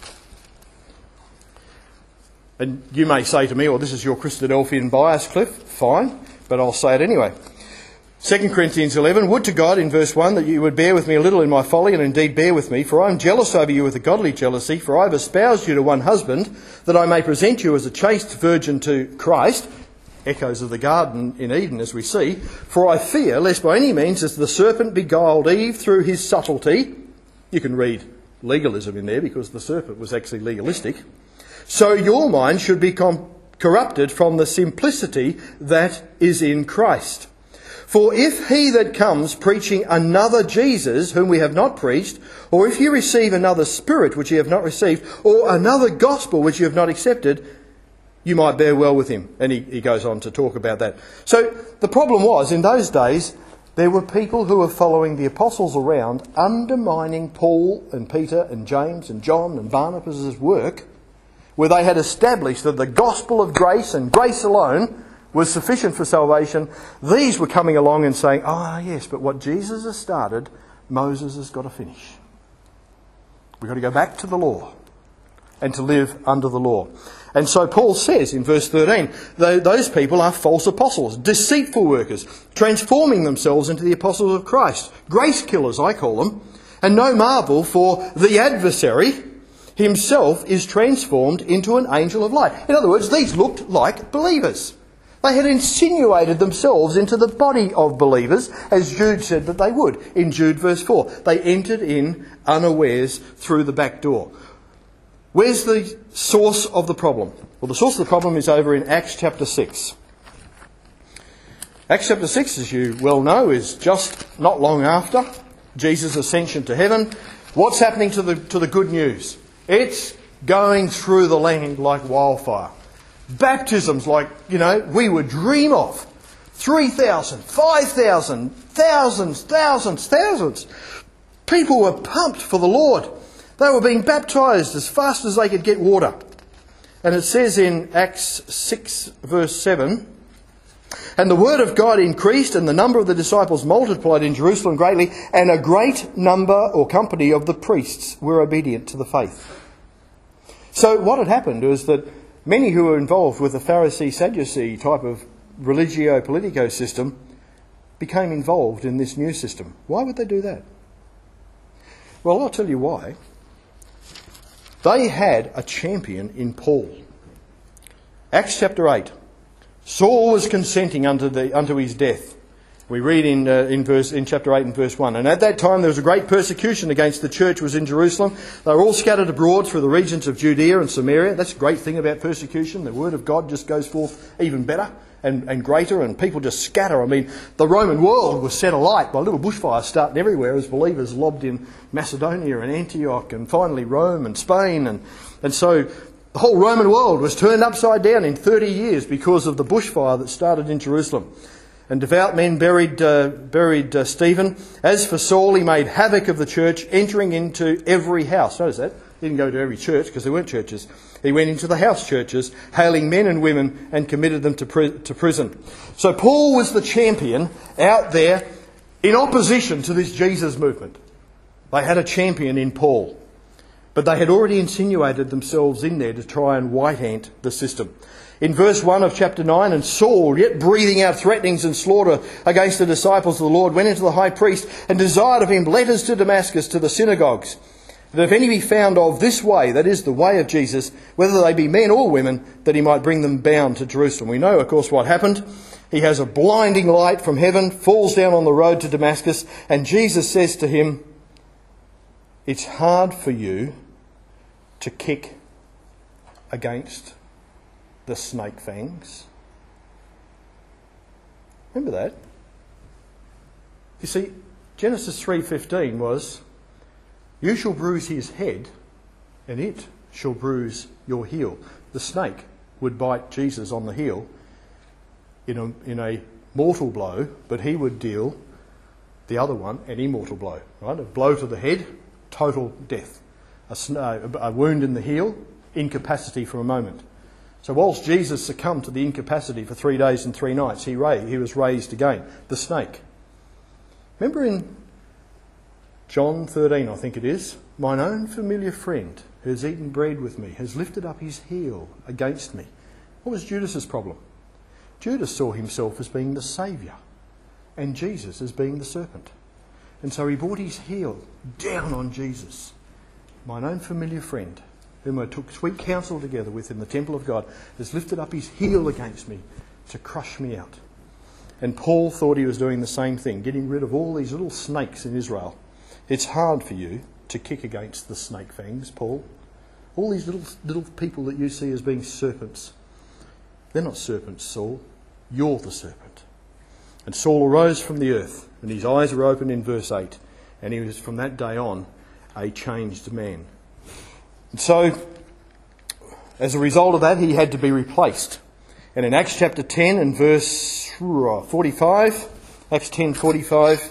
And you may say to me, well, this is your Christadelphian bias, Cliff. Fine, but I'll say it anyway. Second Corinthians eleven, would to God, in verse one, that you would bear with me a little in my folly, and indeed bear with me, for I am jealous over you with a godly jealousy, for I have espoused you to one husband, that I may present you as a chaste virgin to Christ. Echoes of the garden in Eden, as we see. For I fear, lest by any means, as the serpent beguiled Eve through his subtlety, you can read legalism in there, because the serpent was actually legalistic, so your mind should be com- corrupted from the simplicity that is in Christ. For if he that comes preaching another Jesus, whom we have not preached, or if you receive another spirit which you have not received, or another gospel which you have not accepted, you might bear well with him. And he, he goes on to talk about that. So the problem was, in those days, there were people who were following the apostles around, undermining Paul and Peter and James and John and Barnabas' work, where they had established that the gospel of grace and grace alone was sufficient for salvation. These were coming along and saying, ah, oh, yes, but what Jesus has started, Moses has got to finish. We've got to go back to the law and to live under the law. And so Paul says in verse thirteen, those people are false apostles, deceitful workers, transforming themselves into the apostles of Christ. Grace killers, I call them. And no marvel, for the adversary himself is transformed into an angel of light. In other words, these looked like believers. They had insinuated themselves into the body of believers, as Jude said that they would. In Jude verse four, they entered in unawares through the back door. Where's the source of the problem? Well, the source of the problem is over in Acts chapter six. Acts chapter six, as you well know, is just not long after Jesus' ascension to heaven. What's happening to the to the good news? It's going through the land like wildfire. Baptisms like, you know, we would dream of. three thousand, five thousand, thousands, thousands, thousands. People were pumped for the Lord. They were being baptised as fast as they could get water. And it says in Acts six verse seven, "And the word of God increased, and the number of the disciples multiplied in Jerusalem greatly, and a great number or company of the priests were obedient to the faith." So what had happened was that many who were involved with the Pharisee-Sadducee type of religio-politico system became involved in this new system. Why would they do that? Well, I'll tell you why. They had a champion in Paul. Acts chapter eight. Saul was consenting unto, the, unto his death. We read in, uh, in, verse, in chapter eight and verse one. "And at that time there was a great persecution against the church was in Jerusalem. They were all scattered abroad through the regions of Judea and Samaria." That's a great thing about persecution. The word of God just goes forth even better and, and greater, and people just scatter. I mean, the Roman world was set alight by little bushfires starting everywhere as believers lobbed in Macedonia and Antioch and finally Rome and Spain. And, and so the whole Roman world was turned upside down in thirty years because of the bushfire that started in Jerusalem. "And devout men buried uh, buried uh, Stephen. As for Saul, he made havoc of the church, entering into every house." Notice that. He didn't go to every church because there weren't churches. He went into the house churches, hailing men and women, and committed them to, pri- to prison. So Paul was the champion out there in opposition to this Jesus movement. They had a champion in Paul. But they had already insinuated themselves in there to try and white-ant the system. In verse one of chapter nine, "And Saul, yet breathing out threatenings and slaughter against the disciples of the Lord, went into the high priest and desired of him letters to Damascus to the synagogues, that if any be found of this way," that is the way of Jesus, "whether they be men or women, that he might bring them bound to Jerusalem." We know, of course, what happened. He has a blinding light from heaven, falls down on the road to Damascus, and Jesus says to him, "It's hard for you to kick against the snake fangs." Remember that? You see, Genesis three fifteen was, "You shall bruise his head, and it shall bruise your heel." The snake would bite Jesus on the heel in a, in a mortal blow, but he would deal the other one an immortal blow. Right? A blow to the head, total death. A, a wound in the heel, incapacity for a moment. So whilst Jesus succumbed to the incapacity for three days and three nights, he, ra- he was raised again. The snake. Remember in John thirteen, I think it is, "Mine own familiar friend who has eaten bread with me has lifted up his heel against me." What was Judas's problem? Judas saw himself as being the saviour and Jesus as being the serpent. And so he brought his heel down on Jesus. "Mine own familiar friend, whom I took sweet counsel together with in the temple of God, has lifted up his heel against me to crush me out." And Paul thought he was doing the same thing, getting rid of all these little snakes in Israel. It's hard for you to kick against the snake fangs, Paul. All these little little people that you see as being serpents. They're not serpents, Saul. You're the serpent. And Saul arose from the earth, and his eyes were opened in verse eight, and he was from that day on a changed man. And so, as a result of that, he had to be replaced. And in Acts chapter ten and verse forty-five, Acts ten forty-five,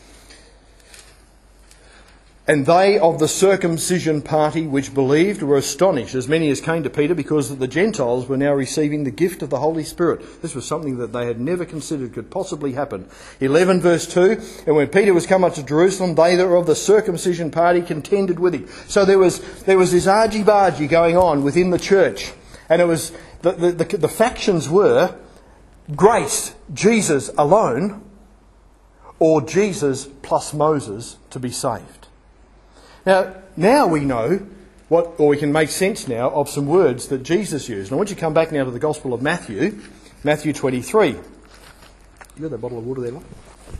"And they of the circumcision party which believed were astonished, as many as came to Peter, because that the Gentiles were now receiving the gift of the Holy Spirit." This was something that they had never considered could possibly happen. eleven verse two, "And when Peter was come up to Jerusalem, they that were of the circumcision party contended with him." So there was there was this argy-bargy going on within the church. And it was the, the, the, the factions were grace, Jesus alone, or Jesus plus Moses to be saved. Now, now we know what, or we can make sense now of some words that Jesus used. And I want you to come back now to the Gospel of Matthew, Matthew twenty-three. You got that bottle of water there, love?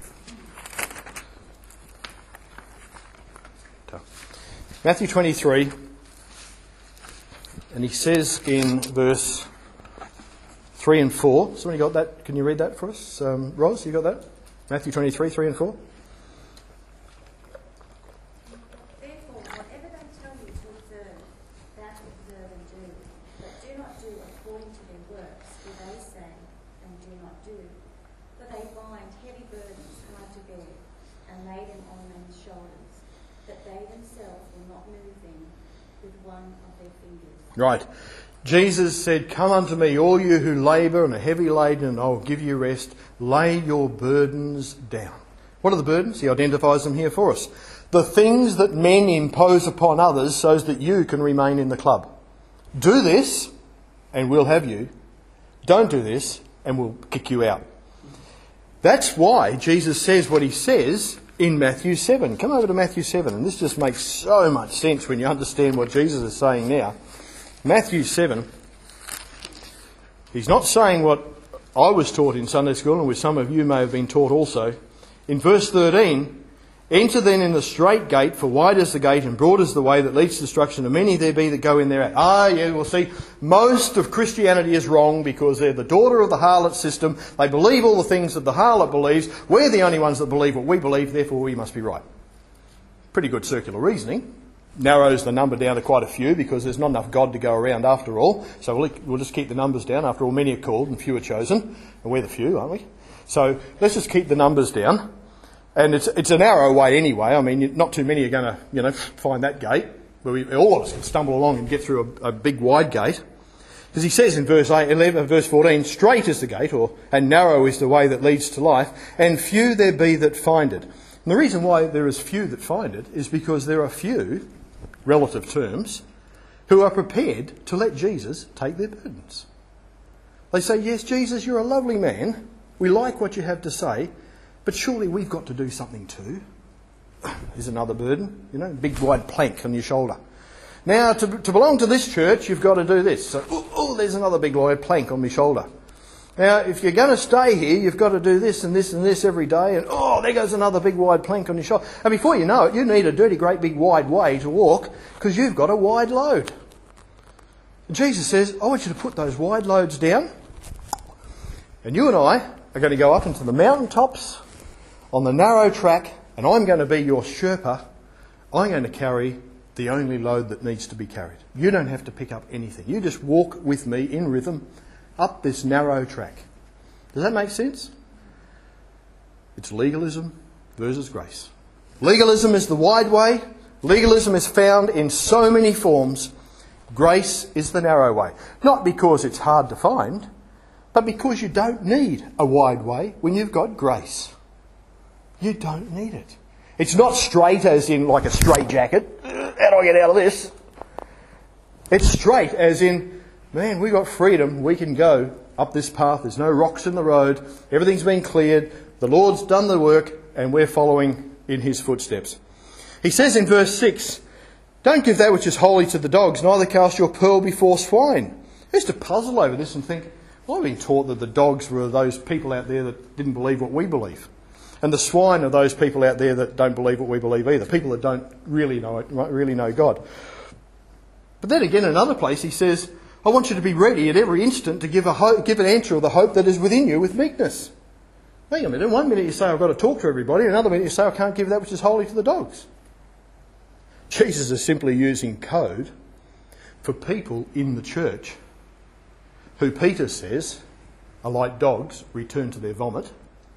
Matthew twenty-three, and he says in verse three and four. Somebody got that? Can you read that for us? Um, Ros, you got that? Matthew twenty-three, three and four. Therefore, whatever they tell you to observe, that observe and do. But do not do according to their works, for they say and do not do. For they bind heavy burdens hard to bear, and lay them on men's shoulders, that they themselves will not move them with one of their fingers. Right. Jesus said, "Come unto me, all you who labour and are heavy laden, and I will give you rest. Lay your burdens down." What are the burdens? He identifies them here for us. The things that men impose upon others so that you can remain in the club. Do this and we'll have you. Don't do this and we'll kick you out. That's why Jesus says what he says in Matthew seven. Come over to Matthew seven, and this just makes so much sense when you understand what Jesus is saying now. Matthew seven, he's not saying what I was taught in Sunday school, and which some of you may have been taught also. In verse thirteen, "Enter then in the straight gate, for wide is the gate and broad is the way that leads to destruction, and many there be that go in thereat." Ah, yeah, we'll see, most of Christianity is wrong because they're the daughter of the harlot system. They believe all the things that the harlot believes. We're the only ones that believe what we believe, therefore we must be right. Pretty good circular reasoning. Narrows the number down to quite a few because there's not enough God to go around after all. So we'll, we'll just keep the numbers down. After all, many are called and few are chosen. And we're the few, aren't we? So let's just keep the numbers down. And it's it's a narrow way anyway. I mean, not too many are going to, you know, find that gate. Where we, all of us can stumble along and get through a, a big wide gate. Because he says in verse eight, eleven, verse fourteen, "Straight is the gate, or and narrow is the way that leads to life, and few there be that find it." And the reason why there is few that find it is because there are few, relative terms, who are prepared to let Jesus take their burdens. They say, "Yes, Jesus, you're a lovely man. We like what you have to say, but surely we've got to do something too." Here's another burden, you know, big wide plank on your shoulder. Now, to, to belong to this church, you've got to do this. So, oh, oh, there's another big wide plank on my shoulder. Now, if you're going to stay here, you've got to do this and this and this every day. And, oh, there goes another big wide plank on your shoulder. And before you know it, you need a dirty, great, big, wide way to walk because you've got a wide load. And Jesus says, "I want you to put those wide loads down. And you and I are going to go up into the mountaintops on the narrow track, and I'm going to be your Sherpa. I'm going to carry the only load that needs to be carried. You don't have to pick up anything. You just walk with me in rhythm up this narrow track." Does that make sense? It's legalism versus grace. Legalism is the wide way. Legalism is found in so many forms. Grace is the narrow way. Not because it's hard to find, but because you don't need a wide way when you've got grace. You don't need it. It's not straight as in like a straight jacket. How do I get out of this? It's straight as in, man, we've got freedom. We can go up this path. There's no rocks in the road. Everything's been cleared. The Lord's done the work and we're following in his footsteps. He says in verse six, "Don't give that which is holy to the dogs, neither cast your pearl before swine." I used to puzzle over this and think, well, I've been taught that the dogs were those people out there that didn't believe what we believe. And the swine are those people out there that don't believe what we believe either. People that don't really know it, really know God. But then again, in another place, he says, "I want you to be ready at every instant to give a hope, give an answer of the hope that is within you with meekness." Hang on a minute. One minute you say, "I've got to talk to everybody." Another minute you say, "I can't give that which is holy to the dogs." Jesus is simply using code for people in the church who Peter says are like dogs, return to their vomit,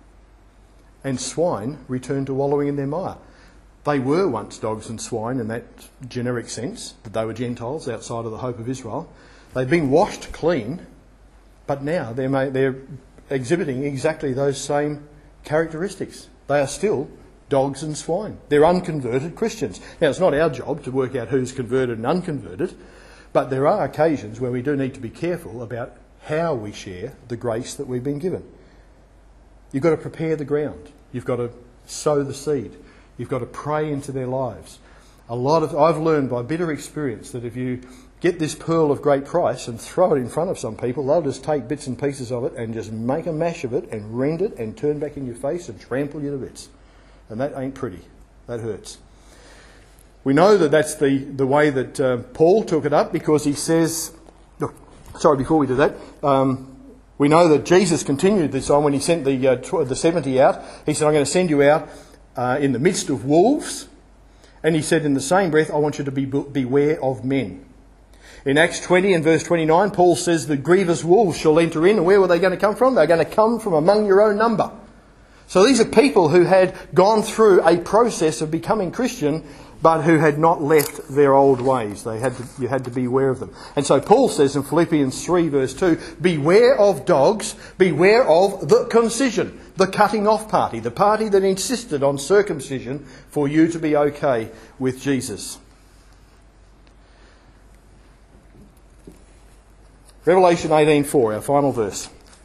and swine return to wallowing in their mire. They were once dogs and swine in that generic sense, that they were Gentiles outside of the hope of Israel. They've been washed clean, but now they're, made, they're exhibiting exactly those same characteristics. They are still dogs and swine. They're unconverted Christians. Now, it's not our job to work out who's converted and unconverted, but there are occasions where we do need to be careful about how we share the grace that we've been given. You've got to prepare the ground. You've got to sow the seed. You've got to pray into their lives. A lot of I've learned by bitter experience that if you get this pearl of great price and throw it in front of some people, they'll just take bits and pieces of it and just make a mash of it and rend it and turn back in your face and trample you to bits. And that ain't pretty. That hurts. We know that that's the, the way that uh, Paul took it up, because he says... Oh, sorry, before we do that... Um, we know that Jesus continued this on when he sent the uh, tw- the seventy out. He said, I'm going to send you out uh, in the midst of wolves. And he said in the same breath, I want you to be beware of men. In Acts twenty and verse twenty-nine, Paul says the grievous wolves shall enter in. And where were they going to come from? They're going to come from among your own number. So these are people who had gone through a process of becoming Christian, but who had not left their old ways. They had to, you had to be aware of them. And so Paul says in Philippians three verse two, beware of dogs, beware of the concision, the cutting off party, the party that insisted on circumcision for you to be okay with Jesus. Revelation eighteen four, our final verse.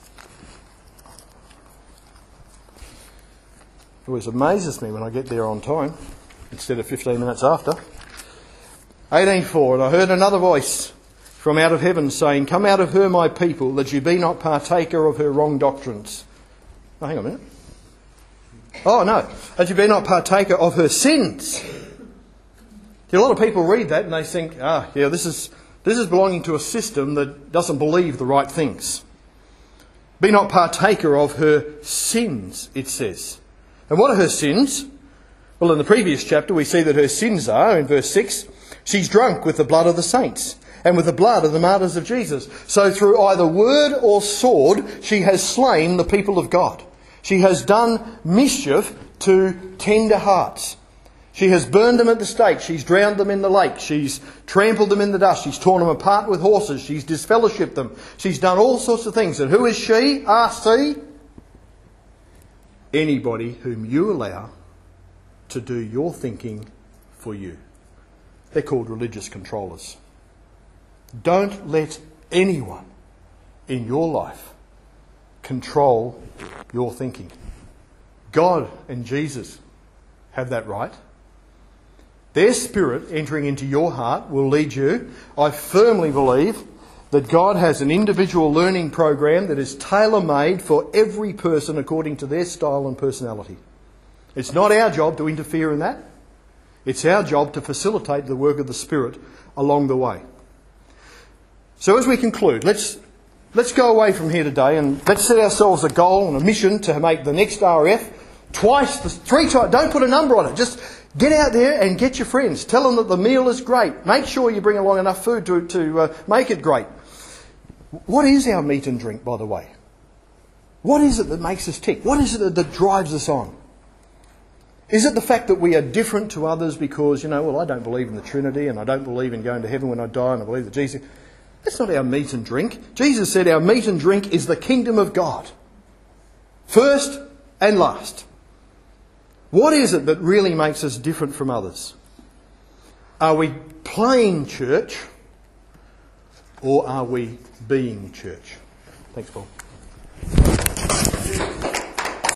It always amazes me when I get there on time, instead of fifteen minutes after. eighteen four, and I heard another voice from out of heaven saying, come out of her, my people, that you be not partaker of her wrong doctrines. Oh, hang on a minute. Oh, no. That you be not partaker of her sins. See, a lot of people read that and they think, ah, yeah, this is, this is belonging to a system that doesn't believe the right things. Be not partaker of her sins, it says. And what are her sins? Well, in the previous chapter, we see that her sins are, in verse six, she's drunk with the blood of the saints and with the blood of the martyrs of Jesus. So through either word or sword, she has slain the people of God. She has done mischief to tender hearts. She has burned them at the stake. She's drowned them in the lake. She's trampled them in the dust. She's torn them apart with horses. She's disfellowshipped them. She's done all sorts of things. And who is she? R C? Anybody whom you allow to do your thinking for you. They're called religious controllers. Don't let anyone in your life control your thinking. God and Jesus have that right. Their spirit entering into your heart will lead you. I firmly believe that God has an individual learning program that is tailor-made for every person according to their style and personality. It's not our job to interfere in that. It's our job to facilitate the work of the Spirit along the way. So as we conclude, let's let's go away from here today and let's set ourselves a goal and a mission to make the next R F twice, three times. Don't put a number on it. Just get out there and get your friends. Tell them that the meal is great. Make sure you bring along enough food to, to uh, make it great. What is our meat and drink, by the way? What is it that makes us tick? What is it that drives us on? Is it the fact that we are different to others because, you know, well, I don't believe in the Trinity and I don't believe in going to heaven when I die and I believe that Jesus... That's not our meat and drink. Jesus said our meat and drink is the kingdom of God. First and last. What is it that really makes us different from others? Are we playing church or are we being church? Thanks, Paul.